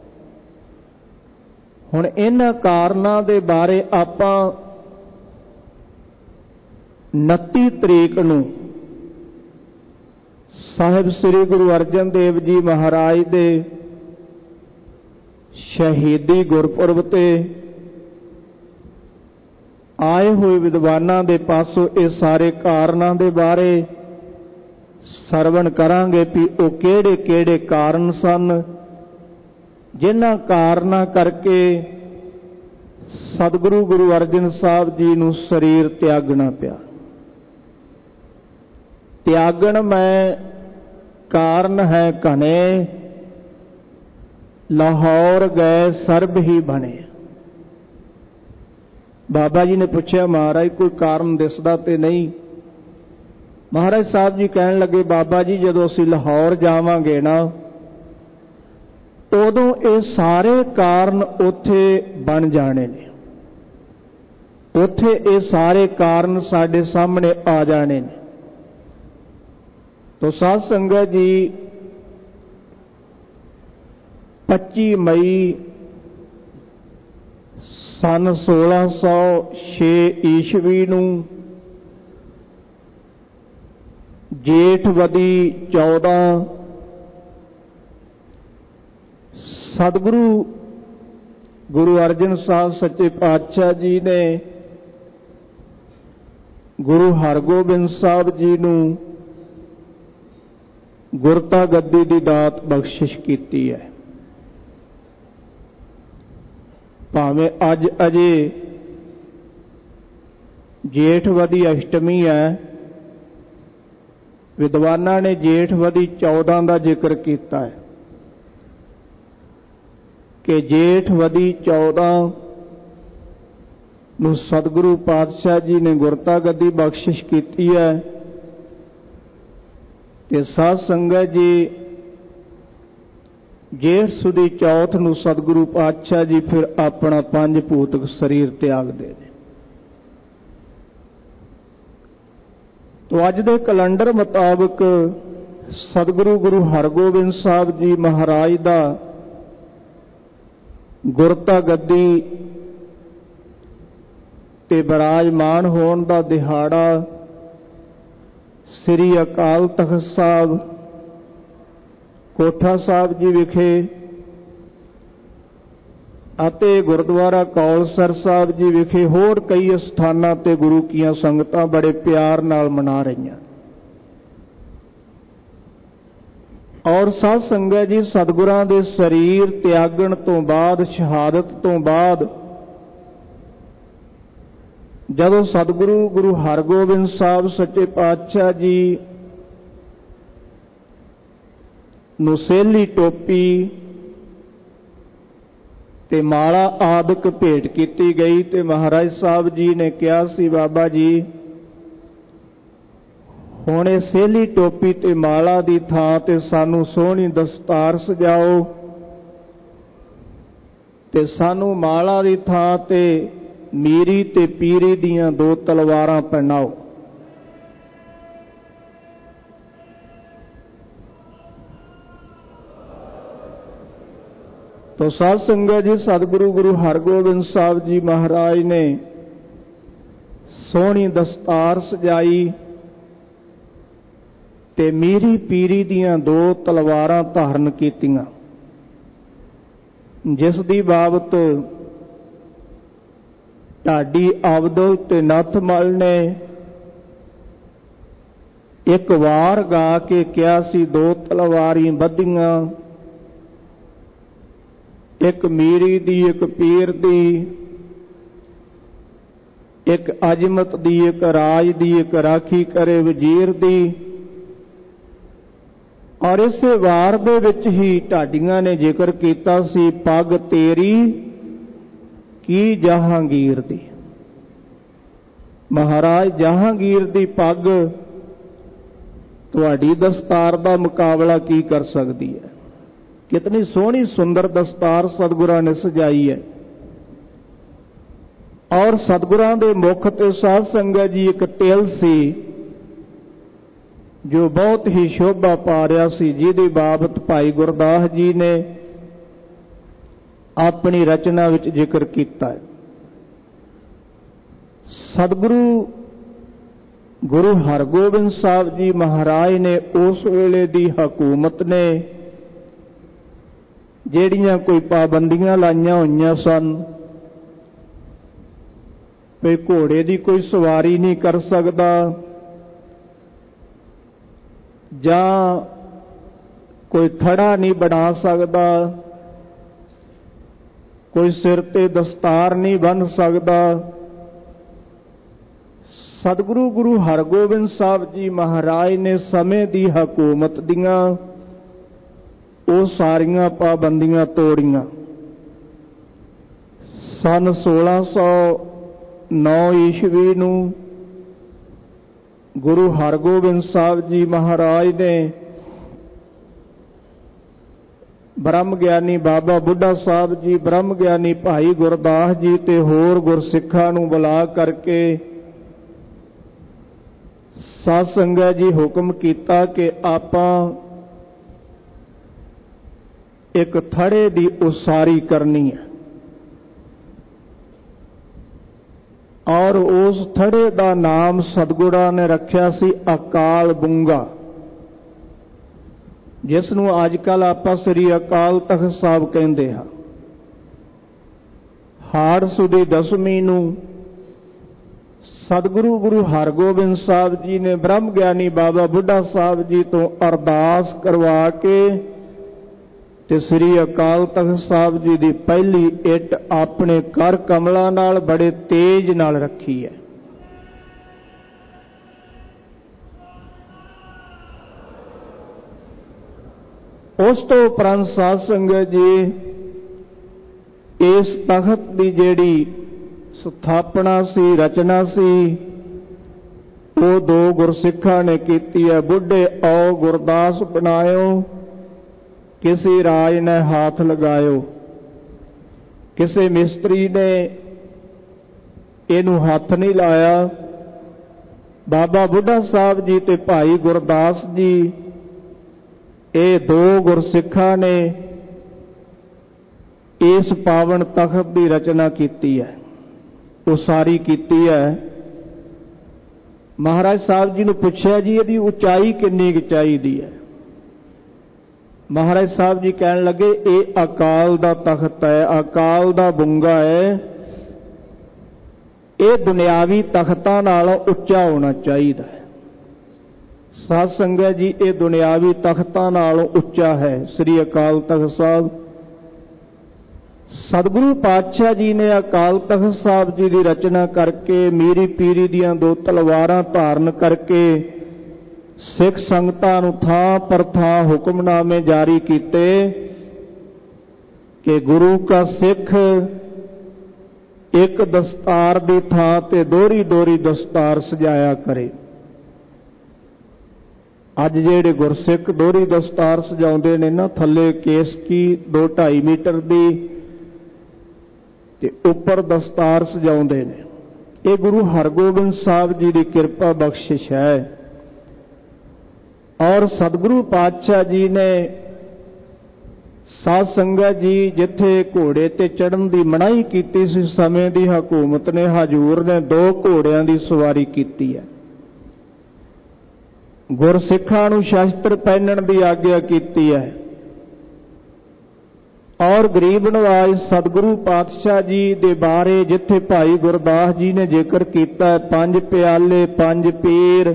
ਹੁਣ ਇਹਨਾਂ ਕਾਰਨਾਂ ਦੇ ਬਾਰੇ ਆਪਾਂ ਉਨੱਤੀ ਤਰੀਕ ਨੂੰ ਸਾਹਿਬ ਸ੍ਰੀ ਗੁਰੂ ਅਰਜਨ ਦੇਵ ਜੀ ਮਹਾਰਾਜ ਦੇ ਸ਼ਹੀਦੀ ਗੁਰਪੁਰਬ ਤੇ ਆਏ ਹੋਏ ਵਿਦਵਾਨਾਂ ਦੇ ਪਾਸੋਂ ਇਹ ਸਾਰੇ ਕਾਰਨਾਂ ਦੇ ਬਾਰੇ ਸਰਵਣ ਕਰਾਂਗੇ ਵੀ ਉਹ ਕਿਹੜੇ ਕਿਹੜੇ ਕਾਰਨ ਸਨ ਜਿਨ੍ਹਾਂ ਕਾਰਨਾਂ ਕਰਕੇ ਸਤਿਗੁਰੂ ਗੁਰੂ ਅਰਜਨ ਸਾਹਿਬ ਜੀ ਨੂੰ ਸਰੀਰ ਤਿਆਗਣਾ ਪਿਆ। ਤਿਆਗਣ ਮੈਂ ਕਾਰਨ ਹੈ ਘਨੇ, ਲਾਹੌਰ ਗਏ ਸਰਬ ਹੀ ਬਣੇ। ਬਾਬਾ ਜੀ ਨੇ ਪੁੱਛਿਆ ਮਹਾਰਾਜ ਕੋਈ ਕਾਰਨ ਦਿਸਦਾ ਤੇ ਨਹੀਂ? ਮਹਾਰਾਜ ਸਾਹਿਬ ਜੀ ਕਹਿਣ ਲੱਗੇ ਬਾਬਾ ਜੀ ਜਦੋਂ ਅਸੀਂ ਲਾਹੌਰ ਜਾਵਾਂਗੇ ਨਾ ਉਦੋਂ ਇਹ ਸਾਰੇ ਕਾਰਨ ਉੱਥੇ ਬਣ ਜਾਣੇ ਨੇ, ਉੱਥੇ ਇਹ ਸਾਰੇ ਕਾਰਨ ਸਾਡੇ ਸਾਹਮਣੇ ਆ ਜਾਣੇ ਨੇ। ਤੋ ਸਾਧ ਸੰਗਤ ਜੀ ਪੱਚੀ ਮਈ ਸਨ ਸੋਲਾਂ ਸੌ ਛੇ ਈਸਵੀ ਨੂੰ ਜੇਠਵਦੀ ਚੌਦਾਂ ਸਤਿਗੁਰੂ ਗੁਰੂ ਅਰਜਨ ਸਾਹਿਬ ਸੱਚੇ ਪਾਤਸ਼ਾਹ ਜੀ ਨੇ ਗੁਰੂ ਹਰਗੋਬਿੰਦ ਸਾਹਿਬ ਜੀ ਨੂੰ ਗੁਰਤਾ ਗੱਦੀ ਦੀ ਦਾਤ ਬਖਸ਼ਿਸ਼ ਕੀਤੀ ਹੈ। ਭਾਵੇਂ ਅੱਜ ਅਜੇ ਜੇਠਵਦੀ ਅਸ਼ਟਮੀ ਹੈ, ਵਿਦਵਾਨਾਂ ਨੇ ਜੇਠਵਦੀ ਚੌਦਾਂ ਦਾ ਜ਼ਿਕਰ ਕੀਤਾ ਹੈ ਕਿ ਜੇਠਵਦੀ ਚੌਦਾਂ ਨੂੰ ਸਤਿਗੁਰੂ ਪਾਤਸ਼ਾਹ ਜੀ ਨੇ ਗੁਰਤਾ ਗੱਦੀ ਬਖਸ਼ਿਸ਼ ਕੀਤੀ ਹੈ। ਤੇ ਸਾਧ ਸੰਗਤ ਜੀ ਜੇਠ ਸੁਦੀ ਚੌਥ ਨੂੰ ਸਤਿਗੁਰੂ ਪਾਤਸ਼ਾਹ ਜੀ ਫਿਰ ਆਪਣਾ ਪੰਜ ਭੂਤਕ ਸਰੀਰ ਤਿਆਗਦੇ ਨੇ। ਤੋ ਅੱਜ ਦੇ ਕੈਲੰਡਰ ਮੁਤਾਬਕ ਸਤਿਗੁਰੂ ਗੁਰੂ ਹਰਗੋਬਿੰਦ ਸਾਹਿਬ ਜੀ ਮਹਾਰਾਜ ਦਾ ਗੁਰਤਾ ਗੱਦੀ ਤੇ ਬਿਰਾਜਮਾਨ ਹੋਣ ਦਾ ਦਿਹਾੜਾ ਸ੍ਰੀ ਅਕਾਲ ਤਖ਼ਤ ਸਾਹਿਬ ਕੋਠਾ ਸਾਹਿਬ ਜੀ ਵਿਖੇ ਅਤੇ ਗੁਰਦੁਆਰਾ ਕੌਲਸਰ ਸਾਹਿਬ ਜੀ ਵਿਖੇ ਹੋਰ ਕਈ ਸਥਾਨਾਂ ਤੇ ਗੁਰੂ ਕੀਆਂ ਸੰਗਤਾਂ ਬੜੇ ਪਿਆਰ ਨਾਲ ਮਨਾ ਰਹੀਆਂ। ਔਰ ਸਾਧ ਸੰਗਤ ਜੀ ਸਤਿਗੁਰਾਂ ਦੇ ਸਰੀਰ ਤਿਆਗਣ ਤੋਂ ਬਾਅਦ, ਸ਼ਹਾਦਤ ਤੋਂ ਬਾਅਦ, ਜਦੋਂ ਸਤਿਗੁਰੂ ਗੁਰੂ ਹਰਗੋਬਿੰਦ ਸਾਹਿਬ ਸੱਚੇ ਪਾਤਸ਼ਾਹ ਜੀ ਨੂੰ ਸੇਲੀ ਟੋਪੀ ਤੇ ਮਾਲਾ ਆਦਿਕ ਭੇਟ ਕੀਤੀ ਗਈ ਤੇ ਮਹਾਰਾਜ ਸਾਹਿਬ ਜੀ ਨੇ ਕਿਹਾ ਸੀ, ਬਾਬਾ ਜੀ ਹੁਣ ਇਹ ਸੇਲੀ ਟੋਪੀ ਤੇ ਮਾਲਾ ਦੀ ਥਾਂ ਤੇ ਸਾਨੂੰ ਸੋਹਣੀ ਦਸਤਾਰ ਸਜਾਓ ਤੇ ਸਾਨੂੰ ਮਾਲਾ ਦੀ ਥਾਂ ਤੇ ਮੀਰੀ ਤੇ ਪੀਰੀ ਦੀਆਂ ਦੋ ਤਲਵਾਰਾਂ ਪਹਿਨਾਓ। ਤੋ ਸਾਧ ਸੰਗਤ ਜੀ ਸਤਿਗੁਰੂ ਗੁਰੂ ਹਰਗੋਬਿੰਦ ਸਾਹਿਬ ਜੀ ਮਹਾਰਾਜ ਨੇ ਸੋਹਣੀ ਦਸਤਾਰ ਸਜਾਈ ਤੇ ਮੀਰੀ ਪੀਰੀ ਦੀਆਂ ਦੋ ਤਲਵਾਰਾਂ ਧਾਰਨ ਕੀਤੀਆਂ, ਜਿਸ ਦੀ ਬਾਬਤ ਢਾਡੀ ਅਬਦੁਲ ਤੇ ਨੱਥਮਲ ਨੇ ਇੱਕ ਵਾਰ ਗਾ ਕੇ ਕਿਹਾ ਸੀ, ਦੋ ਤਲਵਾਰੀ ਬੱਧੀਆਂ, ਇੱਕ ਮੀਰੀ ਦੀ, ਇੱਕ ਪੀਰ ਦੀ, ਇੱਕ ਅਜਮਤ ਦੀ, ਇੱਕ ਰਾਜ ਦੀ, ਇੱਕ ਰਾਖੀ ਕਰੇ ਵਜ਼ੀਰ ਦੀ। ਔਰ ਇਸੇ ਵਾਰ ਦੇ ਵਿੱਚ ਹੀ ਢਾਡੀਆਂ ਨੇ ਜ਼ਿਕਰ ਕੀਤਾ ਸੀ, ਪੱਗ ਤੇਰੀ ਕੀ ਜਹਾਂਗੀਰ ਦੀ। ਮਹਾਰਾਜ ਜਹਾਂਗੀਰ ਦੀ ਪੱਗ ਤੁਹਾਡੀ ਦਸਤਾਰ ਦਾ ਮੁਕਾਬਲਾ ਕੀ ਕਰ ਸਕਦੀ ਹੈ। ਕਿਤਨੀ ਸੋਹਣੀ ਸੁੰਦਰ ਦਸਤਾਰ ਸਤਿਗੁਰਾਂ ਨੇ ਸਜਾਈ ਹੈ। ਔਰ ਸਤਿਗੁਰਾਂ ਦੇ ਮੁਖ ਤੇ ਸਾਧ ਸੰਗਤ ਜੀ ਇੱਕ ਤਿਲ ਸੀ ਜੋ ਬਹੁਤ ਹੀ ਸ਼ੋਭਾ ਪਾ ਰਿਹਾ ਸੀ, ਜਿਹਦੀ ਬਾਬਤ ਭਾਈ ਗੁਰਦਾਸ ਜੀ ਨੇ ਆਪਣੀ ਰਚਨਾ ਵਿੱਚ ਜ਼ਿਕਰ ਕੀਤਾ ਹੈ। ਸਤਿਗੁਰੂ ਗੁਰੂ ਹਰਗੋਬਿੰਦ ਸਾਹਿਬ ਜੀ ਮਹਾਰਾਜ ਨੇ ਉਸ ਵੇਲੇ ਦੀ ਹਕੂਮਤ ਨੇ ਜਿਹੜੀਆਂ ਕੋਈ ਪਾਬੰਦੀਆਂ ਲਾਈਆਂ ਹੋਈਆਂ ਸਨ, ਵੀ ਘੋੜੇ ਦੀ ਕੋਈ ਸਵਾਰੀ ਨਹੀਂ ਕਰ ਸਕਦਾ ਜਾਂ ਕੋਈ ਥੜਾ ਨਹੀਂ ਬਣਾ ਸਕਦਾ, ਕੋਈ ਸਿਰ ਤੇ ਦਸਤਾਰ ਨਹੀਂ ਬੰਨ੍ਹ ਸਕਦਾ। ਸਤਿਗੁਰੂ ਗੁਰੂ ਹਰਗੋਬਿੰਦ ਸਾਹਿਬ ਜੀ ਮਹਾਰਾਜ ਨੇ ਸਮੇਂ ਦੀ ਹਕੂਮਤ ਦੀਆਂ ਉਹ ਸਾਰੀਆਂ ਪਾਬੰਦੀਆਂ ਤੋੜੀਆਂ। ਸੰਨ ਸੋਲਾਂ ਸੌ ਨੌ ਈਸਵੀ ਨੂੰ ਗੁਰੂ ਹਰਗੋਬਿੰਦ ਸਾਹਿਬ ਜੀ ਮਹਾਰਾਜ ਨੇ ਬ੍ਰਹਮ ਗਿਆਨੀ ਬਾਬਾ ਬੁੱਢਾ ਸਾਹਿਬ ਜੀ, ਬ੍ਰਹਮ ਗਿਆਨੀ ਭਾਈ ਗੁਰਦਾਸ ਜੀ ਤੇ ਹੋਰ ਗੁਰਸਿੱਖਾਂ ਨੂੰ ਬੁਲਾ ਕਰਕੇ ਸਾਧ ਸੰਗਤ ਜੀ ਹੁਕਮ ਕੀਤਾ ਕਿ ਆਪਾਂ ਇੱਕ ਥੜੇ ਦੀ ਉਸਾਰੀ ਕਰਨੀ ਹੈ ਔਰ ਉਸ ਥੜੇ ਦਾ ਨਾਮ ਸਤਿਗੁਰਾਂ ਨੇ ਰੱਖਿਆ ਸੀ ਅਕਾਲ ਬੁੰਗਾ, ਜਿਸ ਨੂੰ ਅੱਜ ਕੱਲ੍ਹ ਆਪਾਂ ਸ੍ਰੀ ਅਕਾਲ ਤਖ਼ਤ ਸਾਹਿਬ ਕਹਿੰਦੇ ਹਾਂ। ਹਾੜ ਸੁਦੀ ਦਸਵੀਂ ਨੂੰ ਸਤਿਗੁਰੂ ਗੁਰੂ ਹਰਗੋਬਿੰਦ ਸਾਹਿਬ ਜੀ ਨੇ ਬ੍ਰਹਮ ਗਿਆਨੀ ਬਾਬਾ ਬੁੱਢਾ ਸਾਹਿਬ ਜੀ ਤੋਂ ਅਰਦਾਸ ਕਰਵਾ ਕੇ ਤੇ ਸ੍ਰੀ ਅਕਾਲ ਤਖ਼ਤ ਸਾਹਿਬ ਜੀ ਦੀ ਪਹਿਲੀ ਇੱਟ ਆਪਣੇ ਕਰ ਕਮਲਾਂ ਨਾਲ ਬੜੇ ਤੇਜ਼ ਨਾਲ ਰੱਖੀ ਹੈ। ਉਸ ਤੋਂ ਉਪਰੰਤ ਸਾਧ ਸੰਗਤ ਜੀ ਇਸ ਤਖਤ ਦੀ ਜਿਹੜੀ ਸਥਾਪਨਾ ਸੀ, ਰਚਨਾ ਸੀ, ਉਹ ਦੋ ਗੁਰਸਿੱਖਾਂ ਨੇ ਕੀਤੀ ਹੈ। ਬੁੱਢੇ ਔ ਗੁਰਦਾਸ ਬਣਾਇਓ, ਕਿਸੇ ਰਾਜ ਨੇ ਹਾਥ ਲਗਾਇਓ। ਕਿਸੇ ਮਿਸਤਰੀ ਨੇ ਇਹਨੂੰ ਹੱਥ ਨਹੀਂ ਲਾਇਆ। ਬਾਬਾ ਬੁੱਢਾ ਸਾਹਿਬ ਜੀ ਤੇ ਭਾਈ ਗੁਰਦਾਸ ਜੀ, ਇਹ ਦੋ ਗੁਰਸਿੱਖਾਂ ਨੇ ਇਸ ਪਾਵਨ ਤਖਤ ਦੀ ਰਚਨਾ ਕੀਤੀ ਹੈ, ਉਸਾਰੀ ਕੀਤੀ ਹੈ। ਮਹਾਰਾਜ ਸਾਹਿਬ ਜੀ ਨੂੰ ਪੁੱਛਿਆ, ਜੀ ਇਹਦੀ ਉਚਾਈ ਕਿੰਨੀ ਕੁ ਚਾਹੀਦੀ ਹੈ? ਮਹਾਰਾਜ ਸਾਹਿਬ ਜੀ ਕਹਿਣ ਲੱਗੇ, ਇਹ ਅਕਾਲ ਦਾ ਤਖਤ ਹੈ, ਅਕਾਲ ਦਾ ਬੁੰਗਾ ਹੈ, ਇਹ ਦੁਨਿਆਵੀ ਤਖਤਾਂ ਨਾਲੋਂ ਉੱਚਾ ਹੋਣਾ ਚਾਹੀਦਾ ਹੈ। ਸਾਧ ਸੰਗਤ ਜੀ, ਇਹ ਦੁਨਿਆਵੀ ਤਖਤਾਂ ਨਾਲੋਂ ਉੱਚਾ ਹੈ ਸ੍ਰੀ ਅਕਾਲ ਤਖਤ ਸਾਹਿਬ। ਸਤਿਗੁਰੂ ਪਾਤਸ਼ਾਹ ਜੀ ਨੇ ਅਕਾਲ ਤਖਤ ਸਾਹਿਬ ਜੀ ਦੀ ਰਚਨਾ ਕਰਕੇ, ਮੀਰੀ ਪੀਰੀ ਦੀਆਂ ਦੋ ਤਲਵਾਰਾਂ ਧਾਰਨ ਕਰਕੇ ਸਿੱਖ ਸੰਗਤਾਂ ਨੂੰ ਥਾਂ ਪਰ ਥਾਂ ਹੁਕਮਨਾਮੇ ਜਾਰੀ ਕੀਤੇ ਕਿ ਗੁਰੂ ਕਾ ਸਿੱਖ ਇੱਕ ਦਸਤਾਰ ਦੀ ਥਾਂ ਤੇ ਦੋਹਰੀ ਦੋਹਰੀ ਦਸਤਾਰ ਸਜਾਇਆ ਕਰੇ। ਅੱਜ ਜਿਹੜੇ ਗੁਰਸਿੱਖ ਦੋਹਰੀ ਦਸਤਾਰ ਸਜਾਉਂਦੇ ਨੇ ਨਾ, ਥੱਲੇ ਕੇਸਕੀ ਦੋ ਢਾਈ ਮੀਟਰ ਦੀ ਤੇ ਉੱਪਰ ਦਸਤਾਰ ਸਜਾਉਂਦੇ ਨੇ, ਇਹ ਗੁਰੂ ਹਰਗੋਬਿੰਦ ਸਾਹਿਬ ਜੀ ਦੀ ਕਿਰਪਾ ਬਖਸ਼ਿਸ਼ ਹੈ। ਔਰ ਸਤਿਗੁਰੂ ਪਾਤਸ਼ਾਹ ਜੀ ਨੇ ਸਾਧ ਸੰਗਤ ਜੀ, ਜਿੱਥੇ ਘੋੜੇ ਤੇ ਚੜ੍ਹਨ ਦੀ ਮਨਾਹੀ ਕੀਤੀ ਸੀ, ਸਮੇਂ ਦੀ ਹਕੂਮਤ ਨੇ, ਹਜ਼ੂਰ ਨੇ ਦੋ ਘੋੜਿਆਂ ਦੀ ਸਵਾਰੀ ਕੀਤੀ ਹੈ। ਗੁਰਸਿੱਖਾਂ ਨੂੰ ਸ਼ਸਤਰ ਪਹਿਨਣ ਦੀ ਆਗਿਆ ਕੀਤੀ ਹੈ। ਔਰ ਗਰੀਬ ਨਵਾਜ ਸਤਿਗੁਰੂ ਪਾਤਸ਼ਾਹ ਜੀ ਦੇ ਬਾਰੇ ਜਿੱਥੇ ਭਾਈ ਗੁਰਦਾਸ ਜੀ ਨੇ ਜ਼ਿਕਰ ਕੀਤਾ, ਪੰਜ ਪਿਆਲੇ ਪੰਜ ਪੀਰ,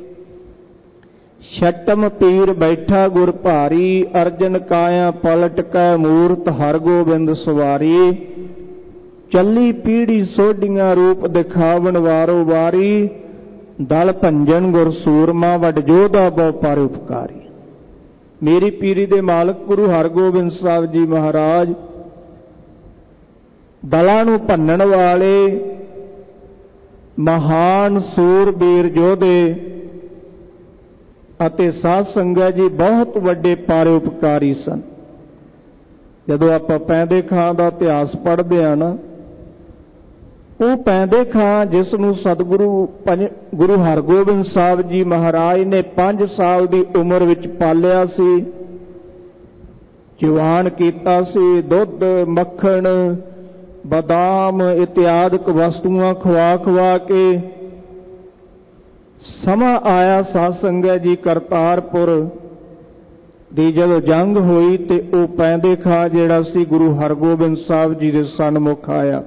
ਛਟਮ ਪੀਰ ਬੈਠਾ ਗੁਰ ਭਾਰੀ, ਅਰਜਨ ਕਾਇਆ ਪਲਟ ਕੈ ਮੂਰਤ ਹਰਗੋਬਿੰਦ ਸਵਾਰੀ, ਚੱਲੀ ਪੀੜੀ ਸੋਢੀਆਂ ਰੂਪ ਦਿਖਾਵਣ ਵਾਰੋ ਵਾਰੀ, ਦਲ ਭੰਜਨ ਗੁਰ ਸੂਰਮਾ ਵੱਡ ਜੋਧਾ ਬਹੁ ਪਰ ਉਪਕਾਰੀ। ਮੇਰੀ ਪੀਰੀ ਦੇ ਮਾਲਕ ਗੁਰੂ ਹਰਗੋਬਿੰਦ ਸਾਹਿਬ ਜੀ ਮਹਾਰਾਜ ਦਲਾਂ ਨੂੰ ਭੰਨਣ ਵਾਲੇ ਮਹਾਨ ਸੂਰਬੀਰ ਯੋਧੇ ਅਤੇ ਸਾਧ ਸੰਗਤ ਜੀ ਬਹੁਤ ਵੱਡੇ ਪਰਉਪਕਾਰੀ ਸਨ। ਜਦੋਂ ਆਪਾਂ ਪੈਂਦੇ ਖਾਂ ਦਾ ਇਤਿਹਾਸ ਪੜ੍ਹਦੇ ਹਾਂ ਨਾ, ਉਹ ਪੈਂਦੇ ਖਾਂ ਜਿਸ ਨੂੰ ਸਤਿਗੁਰੂ ਗੁਰੂ ਹਰਗੋਬਿੰਦ ਸਾਹਿਬ ਜੀ ਮਹਾਰਾਜ ਨੇ ਪੰਜ ਸਾਲ ਦੀ ਉਮਰ ਵਿੱਚ ਪਾਲਿਆ ਸੀ, ਜਵਾਨ ਕੀਤਾ ਸੀ, ਦੁੱਧ ਮੱਖਣ ਬਦਾਮ ਇਤਿਆਦਿਕ ਵਸਤੂਆਂ ਖਵਾ ਖਵਾ ਕੇ, ਸਮਾਂ ਆਇਆ ਸਾਧ ਸੰਗਤ ਜੀ ਕਰਤਾਰਪੁਰ ਦੀ ਜਦੋਂ ਜੰਗ ਹੋਈ ਤੇ ਉਹ ਪੈਂਦੇ ਖਾਂ ਜਿਹੜਾ ਸੀ ਗੁਰੂ ਹਰਗੋਬਿੰਦ ਸਾਹਿਬ ਜੀ ਦੇ ਸਨਮੁਖ ਆਇਆ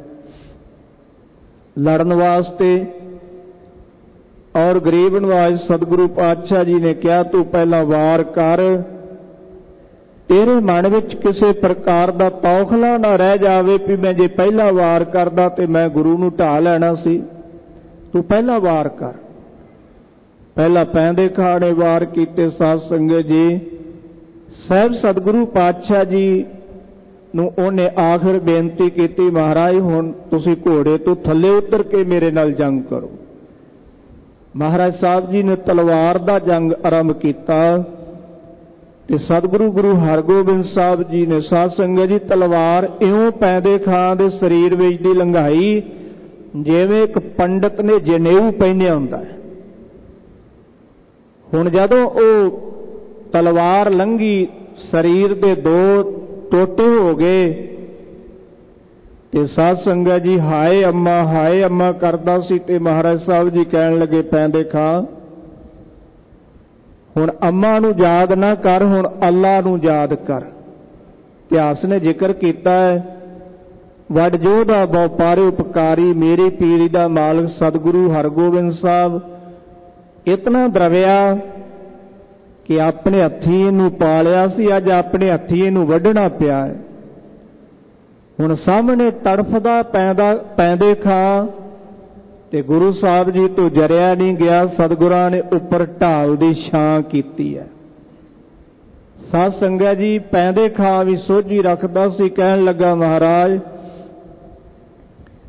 ਲੜਨ ਵਾਸਤੇ। ਔਰ ਗਰੀਬ ਨਵਾਜ ਸਤਿਗੁਰੂ ਪਾਤਸ਼ਾਹ ਜੀ ਨੇ ਕਿਹਾ, ਤੂੰ ਪਹਿਲਾਂ ਵਾਰ ਕਰ, ਤੇਰੇ ਮਨ ਵਿੱਚ ਕਿਸੇ ਪ੍ਰਕਾਰ ਦਾ ਤੌਖਲਾ ਨਾ ਰਹਿ ਜਾਵੇ ਵੀ ਮੈਂ ਜੇ ਪਹਿਲਾਂ ਵਾਰ ਕਰਦਾ ਤੇ ਮੈਂ ਗੁਰੂ ਨੂੰ ਢਾਹ ਲੈਣਾ ਸੀ, ਤੂੰ ਪਹਿਲਾਂ ਵਾਰ ਕਰ। ਪਹਿਲਾਂ ਪੈਂਦੇ ਖਾਂ ਨੇ ਵਾਰ ਕੀਤੇ। ਸਾਧ ਸੰਗਤ ਜੀ, ਸਾਹਿਬ ਸਤਿਗੁਰੂ ਪਾਤਸ਼ਾਹ ਜੀ ਨੂੰ ਉਹਨੇ ਆਖਰ ਬੇਨਤੀ ਕੀਤੀ, ਮਹਾਰਾਜ ਹੁਣ ਤੁਸੀਂ ਘੋੜੇ ਤੋਂ ਥੱਲੇ ਉਤਰ ਕੇ ਮੇਰੇ ਨਾਲ ਜੰਗ ਕਰੋ। ਮਹਾਰਾਜ ਸਾਹਿਬ ਜੀ ਨੇ ਤਲਵਾਰ ਦਾ ਜੰਗ ਆਰੰਭ ਕੀਤਾ ਤੇ ਸਤਿਗੁਰੂ ਗੁਰੂ ਹਰਗੋਬਿੰਦ ਸਾਹਿਬ ਜੀ ਨੇ ਸਾਧ ਸੰਗਤ ਜੀ ਤਲਵਾਰ ਇਉਂ ਪੈਂਦੇ ਖਾਂ ਦੇ ਸਰੀਰ ਵਿੱਚ ਦੀ ਲੰਘਾਈ ਜਿਵੇਂ ਇੱਕ ਪੰਡਤ ਨੇ ਜਨੇਊ ਪਹਿਨਿਆ ਹੁੰਦਾ ਹੈ। ਹੁਣ ਜਦੋਂ ਉਹ ਤਲਵਾਰ ਲੰਘੀ, ਸਰੀਰ ਦੇ ਦੋ ਟੋਟੇ ਹੋ ਗਏ ਤੇ ਸਾਧ ਸੰਗਤ ਜੀ ਹਾਏ ਅੰਮਾ ਹਾਏ ਅੰਮਾ ਕਰਦਾ ਸੀ ਤੇ ਮਹਾਰਾਜ ਸਾਹਿਬ ਜੀ ਕਹਿਣ ਲੱਗੇ, ਪੈਂਦੇ ਖਾਂ ਹੁਣ ਅੰਮਾ ਨੂੰ ਯਾਦ ਨਾ ਕਰ, ਹੁਣ ਅੱਲਾ ਨੂੰ ਯਾਦ ਕਰ। ਇਤਿਹਾਸ ਨੇ ਜ਼ਿਕਰ ਕੀਤਾ ਹੈ, ਵੱਡ ਜੋਧਾ ਬਹੁ ਪਾਰੇ ਉਪਕਾਰੀ, ਮੇਰੀ ਪੀਰੀ ਦਾ ਮਾਲਕ ਸਤਿਗੁਰੂ ਹਰਗੋਬਿੰਦ ਸਾਹਿਬ ਇਤਨਾ ਦਰਵਿਆ ਕਿ ਆਪਣੇ ਹੱਥੀਂ ਇਹਨੂੰ ਪਾਲਿਆ ਸੀ, ਅੱਜ ਆਪਣੇ ਹੱਥੀਂ ਇਹਨੂੰ ਵੱਢਣਾ ਪਿਆ ਹੈ। ਹੁਣ ਸਾਹਮਣੇ ਤੜਫਦਾ ਪੈਂਦਾ ਪੈਂਦੇ ਖਾਂ ਤੇ ਗੁਰੂ ਸਾਹਿਬ ਜੀ ਤੋਂ ਜਰਿਆ ਨਹੀਂ ਗਿਆ। ਸਤਿਗੁਰਾਂ ਨੇ ਉੱਪਰ ਢਾਲ ਦੀ ਛਾਂ ਕੀਤੀ ਹੈ। ਸਾਧ ਸੰਗਤ ਜੀ, ਪੈਂਦੇ ਖਾਂ ਵੀ ਸੋਝੀ ਰੱਖਦਾ ਸੀ। ਕਹਿਣ ਲੱਗਾ, ਮਹਾਰਾਜ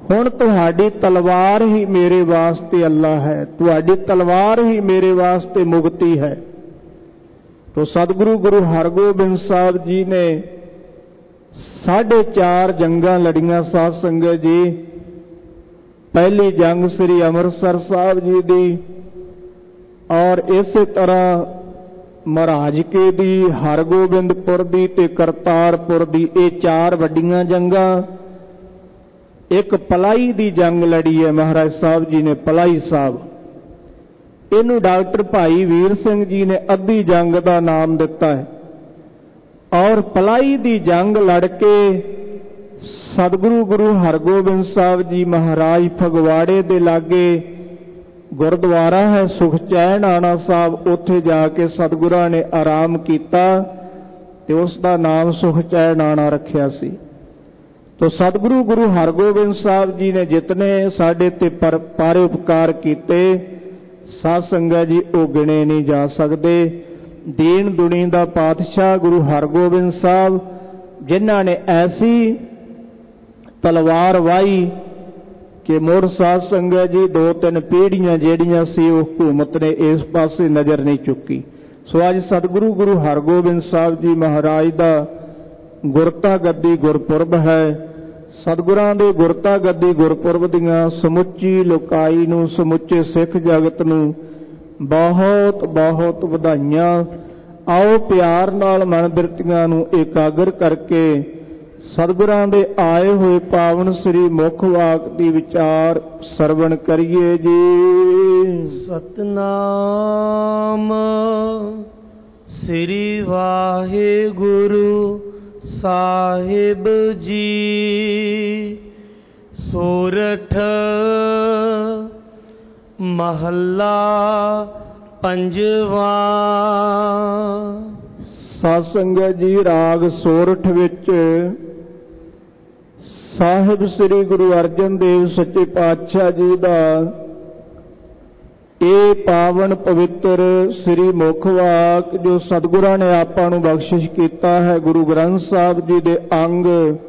ਹੁਣ ਤੁਹਾਡੀ ਤਲਵਾਰ ਹੀ ਮੇਰੇ ਵਾਸਤੇ ਅੱਲਾ ਹੈ, ਤੁਹਾਡੀ ਤਲਵਾਰ ਹੀ ਮੇਰੇ ਵਾਸਤੇ ਮੁਕਤੀ ਹੈ। ਤੋ ਸਤਿਗੁਰੂ ਗੁਰੂ ਹਰਗੋਬਿੰਦ ਸਾਹਿਬ ਜੀ ਨੇ ਸਾਢੇ ਚਾਰ ਜੰਗਾਂ ਲੜੀਆਂ ਸਾਧ ਸੰਗਤ ਜੀ। ਪਹਿਲੀ ਜੰਗ ਸ੍ਰੀ ਅੰਮ੍ਰਿਤਸਰ ਸਾਹਿਬ ਜੀ ਦੀ, ਔਰ ਇਸੇ ਤਰ੍ਹਾਂ ਮਹਾਰਾਜਕੇ ਦੀ, ਹਰਗੋਬਿੰਦਪੁਰ ਦੀ ਤੇ ਕਰਤਾਰਪੁਰ ਦੀ, ਇਹ ਚਾਰ ਵੱਡੀਆਂ ਜੰਗਾਂ। ਇੱਕ ਪਲਾਈ ਦੀ ਜੰਗ ਲੜੀ ਹੈ ਮਹਾਰਾਜ ਸਾਹਿਬ ਜੀ ਨੇ, ਪਲਾਈ ਸਾਹਿਬ। ਇਹਨੂੰ ਡਾਕਟਰ ਭਾਈ ਵੀਰ ਸਿੰਘ ਜੀ ਨੇ ਅੱਧੀ ਜੰਗ ਦਾ ਨਾਮ ਦਿੱਤਾ ਹੈ। ਔਰ ਪਲਾਈ ਦੀ ਜੰਗ ਲੜ ਕੇ ਸਤਿਗੁਰੂ ਗੁਰੂ ਹਰਗੋਬਿੰਦ ਸਾਹਿਬ ਜੀ ਮਹਾਰਾਜ ਫਗਵਾੜੇ ਦੇ ਲਾਗੇ ਗੁਰਦੁਆਰਾ ਹੈ ਸੁਖਚੈਨ ਆਣਾ ਸਾਹਿਬ, ਉੱਥੇ ਜਾ ਕੇ ਸਤਿਗੁਰਾਂ ਨੇ ਆਰਾਮ ਕੀਤਾ ਤੇ ਉਸ ਦਾ ਨਾਮ ਸੁਖਚੈਨ ਆਣਾ ਰੱਖਿਆ ਸੀ। ਤੋ ਸਤਿਗੁਰੂ ਗੁਰੂ ਹਰਗੋਬਿੰਦ ਸਾਹਿਬ ਜੀ ਨੇ ਜਿਤਨੇ ਸਾਡੇ ਤੇ ਪਰ ਪਾਰੇ ਉਪਕਾਰ ਕੀਤੇ ਸਾਧ ਸੰਗਤ ਜੀ, ਉਹ ਗਿਣੇ ਨਹੀਂ ਜਾ ਸਕਦੇ। ਦੀਨ ਦੁਨੀ ਦਾ ਪਾਤਸ਼ਾਹ ਗੁਰੂ ਹਰਗੋਬਿੰਦ ਸਾਹਿਬ, ਜਿਨ੍ਹਾਂ ਨੇ ਐਸੀ ਤਲਵਾਰ ਵਾਹੀ ਕਿ ਮੁੜ ਸਾਧ ਸੰਗਤ ਜੀ ਦੋ ਤਿੰਨ ਪੀੜ੍ਹੀਆਂ ਜਿਹੜੀਆਂ ਸੀ ਉਹ ਹਕੂਮਤ ਨੇ ਇਸ ਪਾਸੇ ਨਜ਼ਰ ਨਹੀਂ ਚੁੱਕੀ। ਸੋ ਅੱਜ ਸਤਿਗੁਰੂ ਗੁਰੂ ਹਰਗੋਬਿੰਦ ਸਾਹਿਬ ਜੀ ਮਹਾਰਾਜ ਦਾ ਗੁਰਤਾ ਗੱਦੀ ਗੁਰਪੁਰਬ ਹੈ। ਸਤਿਗੁਰਾਂ ਦੇ ਗੁਰਤਾ ਗੱਦੀ ਗੁਰਪੁਰਬ ਦੀਆਂ ਸਮੁੱਚੀ ਲੋਕਾਈ ਨੂੰ, ਸਮੁੱਚੇ ਸਿੱਖ ਜਗਤ ਨੂੰ ਬਹੁਤ ਬਹੁਤ ਵਧਾਈਆਂ। ਆਓ ਪਿਆਰ ਨਾਲ ਮਨ ਬਿਰਤੀਆਂ ਨੂੰ ਇਕਾਗਰ ਕਰਕੇ ਸਤਿਗੁਰਾਂ ਦੇ ਆਏ ਹੋਏ ਪਾਵਨ ਸ੍ਰੀ ਮੁਖ ਵਾਕ ਦੀ ਵਿਚਾਰ ਸਰਵਣ ਕਰੀਏ ਜੀ। ਸਤਨਾਮ ਸ੍ਰੀ ਵਾਹਿਗੁਰੂ ਸਾਹਿਬ ਜੀ। ਸੋਰਠ ਮਹੱਲਾ ਪੰਜਵਾਂ। ਸਾਧ ਸੰਗਤ ਜੀ, ਰਾਗ ਸੋਰਠ ਵਿੱਚ ਸਾਹਿਬ ਸ੍ਰੀ ਗੁਰੂ ਅਰਜਨ ਦੇਵ ਸੱਚੇ ਪਾਤਸ਼ਾਹ ਜੀ ਦਾ ਇਹ ਪਾਵਨ ਪਵਿੱਤਰ ਸ੍ਰੀ ਮੁਖ ਵਾਕ ਜੋ ਸਤਿਗੁਰਾਂ ਨੇ ਆਪਾਂ ਨੂੰ ਬਖਸ਼ਿਸ਼ ਕੀਤਾ ਹੈ, ਗੁਰੂ ਗ੍ਰੰਥ ਸਾਹਿਬ ਜੀ ਦੇ ਅੰਗ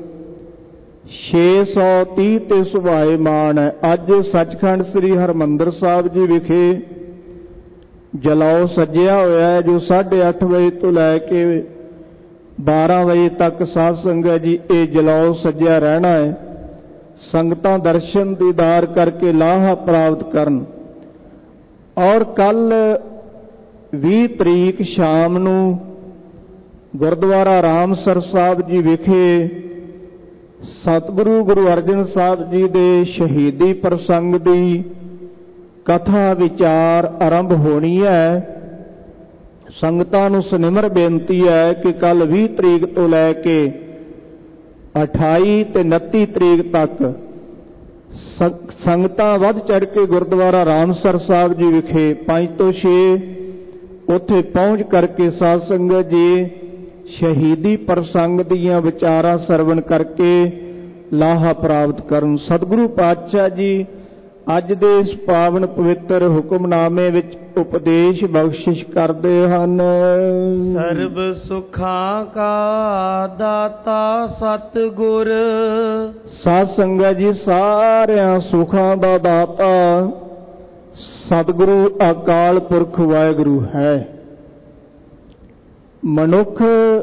ਛੇ ਸੌ ਤੀਹ ਤੇ ਸੁਭਾਏਮਾਨ ਹੈ। ਅੱਜ ਸੱਚਖੰਡ ਸ੍ਰੀ ਹਰਿਮੰਦਰ ਸਾਹਿਬ ਜੀ ਵਿਖੇ ਜਲਾਓ ਸੱਜਿਆ ਹੋਇਆ ਹੈ, ਜੋ ਸਾਢੇ ਅੱਠ ਵਜੇ ਤੋਂ ਲੈ ਕੇ ਬਾਰਾਂ ਵਜੇ ਤੱਕ ਸਾਧ ਸੰਗਤ ਜੀ ਇਹ ਜਲਾਓ ਸੱਜਿਆ ਰਹਿਣਾ ਹੈ। ਸੰਗਤਾਂ ਦਰਸ਼ਨ ਦੀਦਾਰ ਕਰਕੇ ਲਾਹਾ ਪ੍ਰਾਪਤ ਕਰਨ। ਔਰ ਕੱਲ ਵੀਹ ਤਰੀਕ ਸ਼ਾਮ ਨੂੰ ਗੁਰਦੁਆਰਾ ਰਾਮਸਰ ਸਾਹਿਬ ਜੀ ਵਿਖੇ ਸਤਿਗੁਰੂ ਗੁਰੂ ਅਰਜਨ ਸਾਹਿਬ ਜੀ ਦੇ ਸ਼ਹੀਦੀ ਪ੍ਰਸੰਗ ਦੀ ਕਥਾ ਵਿਚਾਰ ਆਰੰਭ ਹੋਣੀ ਹੈ। ਸੰਗਤਾਂ ਨੂੰ ਸਨਿਮਰ ਬੇਨਤੀ ਹੈ ਕਿ ਕੱਲ ਵੀਹ ਤਰੀਕ ਤੋਂ ਲੈ ਕੇ ਅਠਾਈ ਤੇ ਉਨੱਤੀ ਤਰੀਕ ਤੱਕ ਸੰਗਤਾਂ ਵੱਧ ਚੜ੍ਹ ਕੇ ਗੁਰਦੁਆਰਾ ਰਾਮਸਰ ਸਾਹਿਬ ਜੀ ਵਿਖੇ ਪੰਜ ਤੋਂ ਛੇ ਉੱਥੇ ਪਹੁੰਚ ਕਰਕੇ ਸਾਧ ਸੰਗਤ ਜੀ ਸ਼ਹੀਦੀ ਪ੍ਰਸੰਗ ਦੀਆਂ ਵਿਚਾਰਾਂ ਸਰਵਣ ਕਰਕੇ ਲਾਹਾ ਪ੍ਰਾਪਤ ਕਰਨ। ਸਤਿਗੁਰੂ ਪਾਤਸ਼ਾਹ ਜੀ ਅੱਜ ਦੇ ਇਸ ਪਾਵਨ ਪਵਿੱਤਰ ਹੁਕਮਨਾਮੇ ਵਿੱਚ ਉਪਦੇਸ਼ ਬਖਸ਼ਿਸ਼ ਕਰਦੇ ਹਨ। ਸਰਬ ਸੁਖਾਂ ਕਾ ਦਾਤਾ ਸਤਿਗੁਰ। ਸਾਧ ਸੰਗਤ ਜੀ, ਸਾਰਿਆਂ ਸੁਖਾਂ ਦਾ ਦਾਤਾ ਸਤਿਗੁਰੂ ਅਕਾਲ ਪੁਰਖ ਵਾਹਿਗੁਰੂ ਹੈ। ਮਨੁੱਖ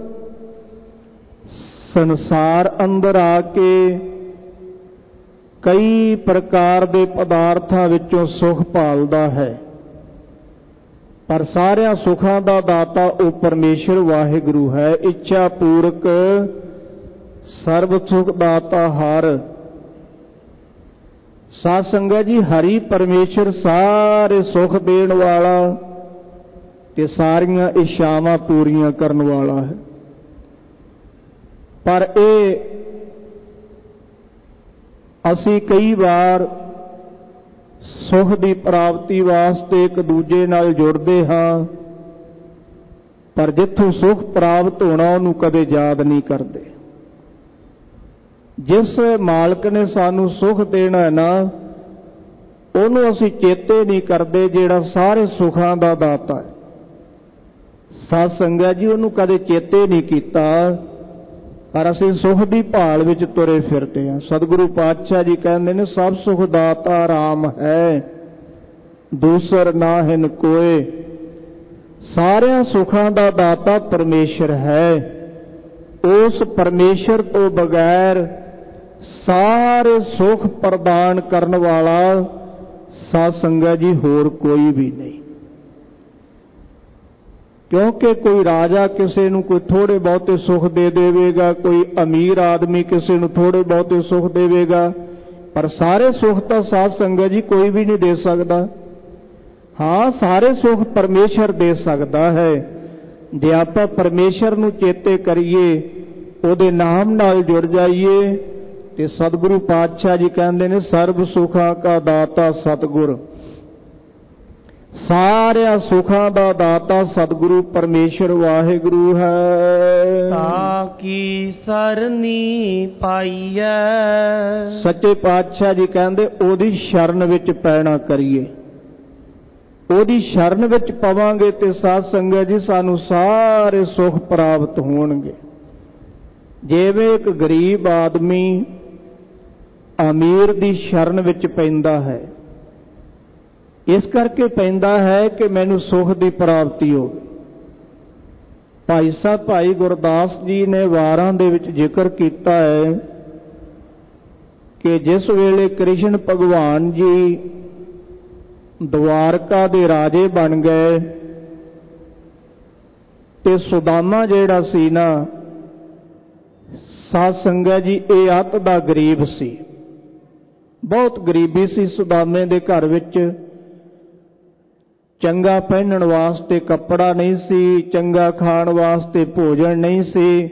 ਸੰਸਾਰ ਅੰਦਰ ਆ ਕੇ ਕਈ ਪ੍ਰਕਾਰ ਦੇ ਪਦਾਰਥਾਂ ਵਿੱਚੋਂ ਸੁਖ ਭਾਲਦਾ ਹੈ, ਪਰ ਸਾਰਿਆਂ ਸੁਖਾਂ ਦਾ ਦਾਤਾ ਉਹ ਪਰਮੇਸ਼ਰ ਵਾਹਿਗੁਰੂ ਹੈ। ਇੱਛਾ ਪੂਰਕ ਸਰਬ ਸੁਖ ਦਾਤਾ ਹਰ। ਸਾਧ ਸੰਗਤ ਜੀ, ਹਰੀ ਪਰਮੇਸ਼ਰ ਸਾਰੇ ਸੁਖ ਦੇਣ ਵਾਲਾ ਤੇ ਸਾਰੀਆਂ ਇੱਛਾਵਾਂ ਪੂਰੀਆਂ ਕਰਨ ਵਾਲਾ ਹੈ। ਪਰ ਇਹ ਅਸੀਂ ਕਈ ਵਾਰ ਸੁਖ ਦੀ ਪ੍ਰਾਪਤੀ ਵਾਸਤੇ ਇੱਕ ਦੂਜੇ ਨਾਲ ਜੁੜਦੇ ਹਾਂ, ਪਰ ਜਿੱਥੋਂ ਸੁਖ ਪ੍ਰਾਪਤ ਹੋਣਾ ਉਹਨੂੰ ਕਦੇ ਯਾਦ ਨਹੀਂ ਕਰਦੇ। ਜਿਸ ਮਾਲਕ ਨੇ ਸਾਨੂੰ ਸੁਖ ਦੇਣਾ ਹੈ ਨਾ, ਉਹਨੂੰ ਅਸੀਂ ਚੇਤੇ ਨਹੀਂ ਕਰਦੇ, ਜਿਹੜਾ ਸਾਰੇ ਸੁਖਾਂ ਦਾ ਦਾਤਾ ਹੈ। ਸਾਧ ਸੰਗਤ ਜੀ, ਉਹਨੂੰ ਕਦੇ ਚੇਤੇ ਨਹੀਂ ਕੀਤਾ। ਪਰ ਅਸੀਂ ਸੁਖ ਦੀ ਭਾਲ ਵਿੱਚ ਤੁਰੇ ਫਿਰਦੇ ਹਾਂ। ਸਤਿਗੁਰੂ ਪਾਤਸ਼ਾਹ ਜੀ ਕਹਿੰਦੇ ਨੇ, ਸਭ ਸੁਖ ਦਾਤਾ ਰਾਮ ਹੈ, ਦੂਸਰ ਨਾਹਿਨ ਕੋਏ। ਸਾਰਿਆਂ ਸੁਖਾਂ ਦਾ ਦਾਤਾ ਪਰਮੇਸ਼ਰ ਹੈ। ਉਸ ਪਰਮੇਸ਼ਰ ਤੋਂ ਬਗੈਰ ਸਾਰੇ ਸੁਖ ਪ੍ਰਦਾਨ ਕਰਨ ਵਾਲਾ ਸਾਧ ਸੰਗਤ ਜੀ ਹੋਰ ਕੋਈ ਵੀ ਨਹੀਂ। ਕਿਉਂਕਿ ਕੋਈ ਰਾਜਾ ਕਿਸੇ ਨੂੰ ਕੋਈ ਥੋੜੇ ਬਹੁਤੇ ਸੁਖ ਦੇ ਦੇਵੇਗਾ, ਕੋਈ ਅਮੀਰ ਆਦਮੀ ਕਿਸੇ ਨੂੰ ਥੋੜੇ ਬਹੁਤੇ ਸੁਖ ਦੇਵੇਗਾ, ਪਰ ਸਾਰੇ ਸੁਖ ਤਾਂ ਸਾਧ ਸੰਗਤ ਜੀ ਕੋਈ ਵੀ ਨਹੀਂ ਦੇ ਸਕਦਾ। ਹਾਂ, ਸਾਰੇ ਸੁਖ ਪਰਮੇਸ਼ਰ ਦੇ ਸਕਦਾ ਹੈ। ਜੇ ਆਪਾਂ ਪਰਮੇਸ਼ਰ ਨੂੰ ਚੇਤੇ ਕਰੀਏ, ਉਹਦੇ ਨਾਮ ਨਾਲ ਜੁੜ ਜਾਈਏ, ਤੇ ਸਤਿਗੁਰੂ ਪਾਤਸ਼ਾਹ ਜੀ ਕਹਿੰਦੇ ਨੇ, ਸਰਬ ਸੁਖਾਂ ਕਾ ਦਾਤਾ ਸਤਿਗੁਰ। ਸਾਰਿਆਂ ਸੁਖਾਂ ਦਾ ਦਾਤਾ ਸਤਿਗੁਰੂ ਪਰਮੇਸ਼ਰ ਵਾਹਿਗੁਰੂ ਹੈ। ਤਾਕੀ ਸਰਨੀ ਪਾਈਐ। ਸੱਚੇ ਪਾਤਸ਼ਾਹ ਜੀ ਕਹਿੰਦੇ, ਉਹਦੀ ਸ਼ਰਨ ਵਿੱਚ ਪੈਣਾ ਕਰੀਏ। ਉਹਦੀ ਸ਼ਰਨ ਵਿੱਚ ਪਵਾਂਗੇ ਤੇ ਸਾਧ ਸੰਗਤ ਜੀ ਸਾਨੂੰ ਸਾਰੇ ਸੁਖ ਪ੍ਰਾਪਤ ਹੋਣਗੇ। ਜਿਵੇਂ ਇੱਕ ਗਰੀਬ ਆਦਮੀ ਅਮੀਰ ਦੀ ਸ਼ਰਨ ਵਿੱਚ ਪੈਂਦਾ ਹੈ, ਇਸ ਕਰਕੇ ਪੈਂਦਾ ਹੈ ਕਿ ਮੈਨੂੰ ਸੁਖ ਦੀ ਪ੍ਰਾਪਤੀ ਹੋਵੇ। ਭਾਈ ਸਾਹਿਬ ਭਾਈ ਗੁਰਦਾਸ ਜੀ ਨੇ ਵਾਰਾਂ ਦੇ ਵਿੱਚ ਜ਼ਿਕਰ ਕੀਤਾ ਹੈ ਕਿ ਜਿਸ ਵੇਲੇ ਕ੍ਰਿਸ਼ਨ ਭਗਵਾਨ ਜੀ ਦਵਾਰਕਾ ਦੇ ਰਾਜੇ ਬਣ ਗਏ ਤੇ ਸੁਦਾਮਾ ਜਿਹੜਾ ਸੀ ਨਾ, ਸਾਧ ਸੰਗਤ ਜੀ, ਇਹ ਅੱਤ ਦਾ ਗਰੀਬ ਸੀ। ਬਹੁਤ ਗਰੀਬੀ ਸੀ ਸੁਦਾਮੇ ਦੇ ਘਰ ਵਿੱਚ। ਚੰਗਾ ਪਹਿਨਣ ਵਾਸਤੇ ਕੱਪੜਾ ਨਹੀਂ ਸੀ, ਚੰਗਾ ਖਾਣ ਵਾਸਤੇ ਭੋਜਨ ਨਹੀਂ ਸੀ।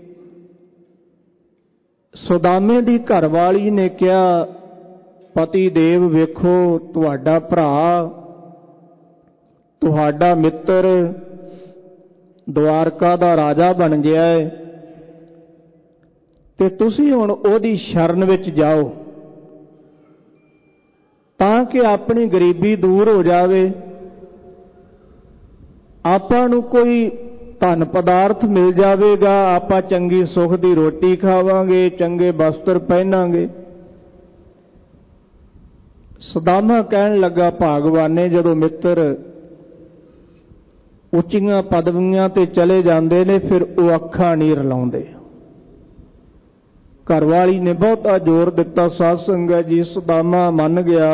ਸੁਦਾਮੇ ਦੀ ਘਰਵਾਲੀ ਨੇ ਕਿਹਾ, ਪਤੀ ਦੇਵ ਵੇਖੋ, ਤੁਹਾਡਾ ਭਰਾ, ਤੁਹਾਡਾ ਮਿੱਤਰ ਦਵਾਰਕਾ ਦਾ ਰਾਜਾ ਬਣ ਗਿਆ ਹੈ, ਤੇ ਤੁਸੀਂ ਹੁਣ ਉਹਦੀ ਸ਼ਰਨ ਵਿੱਚ ਜਾਓ ਤਾਂ ਕਿ ਆਪਣੀ ਗਰੀਬੀ ਦੂਰ ਹੋ ਜਾਵੇ, ਆਪਾਂ ਨੂੰ ਕੋਈ ਧਨ ਪਦਾਰਥ ਮਿਲ ਜਾਵੇਗਾ, ਆਪਾਂ ਚੰਗੀ ਸੁਖ ਦੀ ਰੋਟੀ ਖਾਵਾਂਗੇ, ਚੰਗੇ ਵਸਤਰ ਪਹਿਨਾਂਗੇ। ਸੁਦਾਮਾ ਕਹਿਣ ਲੱਗਾ, ਭਾਗਵਾਨੇ, ਜਦੋਂ ਮਿੱਤਰ ਉੱਚੀਆਂ ਪਦਵੀਆਂ ਤੇ ਚਲੇ ਜਾਂਦੇ ਨੇ, ਫਿਰ ਉਹ ਅੱਖਾਂ ਨਹੀਂ ਰਲਾਉਂਦੇ। ਘਰਵਾਲੀ ਨੇ ਬਹੁਤਾ ਜ਼ੋਰ ਦਿੱਤਾ। ਸਾਧ ਸੰਗਤ ਜੀ, ਸੁਦਾਮਾ ਮੰਨ ਗਿਆ।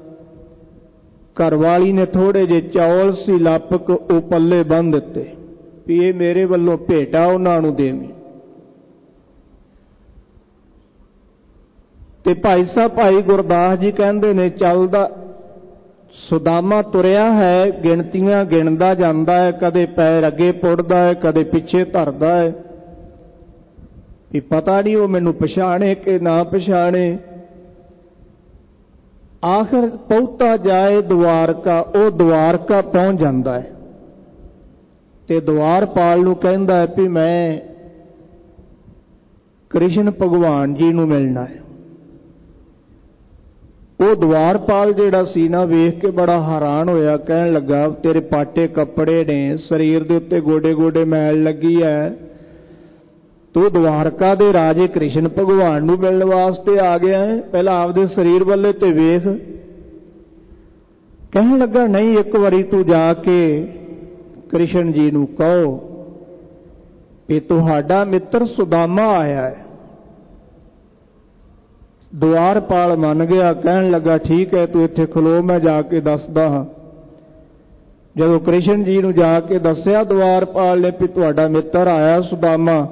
ਘਰਵਾਲੀ ਨੇ ਥੋੜੇ ਜਿਹੇ ਚੌਲ ਸੀ ਲੱਪਕ, ਉਹ ਪੱਲੇ ਬੰਨ੍ਹ ਦਿੱਤੇ ਵੀ ਇਹ ਮੇਰੇ ਵੱਲੋਂ ਭੇਟਾ ਉਹਨਾਂ ਨੂੰ ਦੇਵੀਂ। ਤੇ ਭਾਈ ਸਾਹਿਬ ਭਾਈ ਗੁਰਦਾਸ ਜੀ ਕਹਿੰਦੇ ਨੇ, ਚੱਲਦਾ ਸੁਦਾਮਾ ਤੁਰਿਆ ਹੈ, ਗਿਣਤੀਆਂ ਗਿਣਦਾ ਜਾਂਦਾ ਹੈ, ਕਦੇ ਪੈਰ ਅੱਗੇ ਪੁੱਟਦਾ ਹੈ, ਕਦੇ ਪਿੱਛੇ ਧਰਦਾ ਹੈ, ਵੀ ਪਤਾ ਨਹੀਂ ਉਹ ਮੈਨੂੰ ਪਛਾਣੇ ਕਿ ਨਾ ਪਛਾਣੇ। ਆਖਰ ਪਹੁੰਚਦਾ ਜਾਏ ਦਵਾਰਕਾ, ਉਹ ਦਵਾਰਕਾ ਪਹੁੰਚ ਜਾਂਦਾ ਹੈ ਤੇ ਦਵਾਰਪਾਲ ਨੂੰ ਕਹਿੰਦਾ ਹੈ ਵੀ ਮੈਂ ਕ੍ਰਿਸ਼ਨ ਭਗਵਾਨ ਜੀ ਨੂੰ ਮਿਲਣਾ ਹੈ। ਉਹ ਦਵਾਰਪਾਲ ਜਿਹੜਾ ਸੀ ਨਾ, ਵੇਖ ਕੇ ਬੜਾ ਹੈਰਾਨ ਹੋਇਆ। ਕਹਿਣ ਲੱਗਾ, ਤੇਰੇ ਪਾਟੇ ਕੱਪੜੇ ਨੇ, ਸਰੀਰ ਦੇ ਉੱਤੇ ਗੋਡੇ ਗੋਡੇ ਮੈਲ ਲੱਗੀ ਹੈ, ਤੂੰ ਦਵਾਰਕਾ ਦੇ ਰਾਜੇ ਕ੍ਰਿਸ਼ਨ ਭਗਵਾਨ ਨੂੰ ਮਿਲਣ ਵਾਸਤੇ ਆ ਗਿਆ ਹੈ? ਪਹਿਲਾਂ ਆਪਦੇ ਸਰੀਰ ਵੱਲੇ ਤੇ ਵੇਖ। ਕਹਿਣ ਲੱਗਾ, ਨਹੀਂ, ਇੱਕ ਵਾਰੀ ਤੂੰ ਜਾ ਕੇ ਕ੍ਰਿਸ਼ਨ ਜੀ ਨੂੰ ਕਹੋ ਕਿ ਤੁਹਾਡਾ ਮਿੱਤਰ ਸੁਦਾਮਾ ਆਇਆ ਹੈ। ਦਵਾਰਪਾਲ ਮੰਨ ਗਿਆ। ਕਹਿਣ ਲੱਗਾ, ਠੀਕ ਹੈ, ਤੂੰ ਇੱਥੇ ਖਲੋ, ਮੈਂ ਜਾ ਕੇ ਦੱਸਦਾ ਹਾਂ। ਜਦੋਂ ਕ੍ਰਿਸ਼ਨ ਜੀ ਨੂੰ ਜਾ ਕੇ ਦੱਸਿਆ ਦਵਾਰਪਾਲ ਨੇ ਵੀ ਤੁਹਾਡਾ ਮਿੱਤਰ ਆਇਆ ਸੁਦਾਮਾ,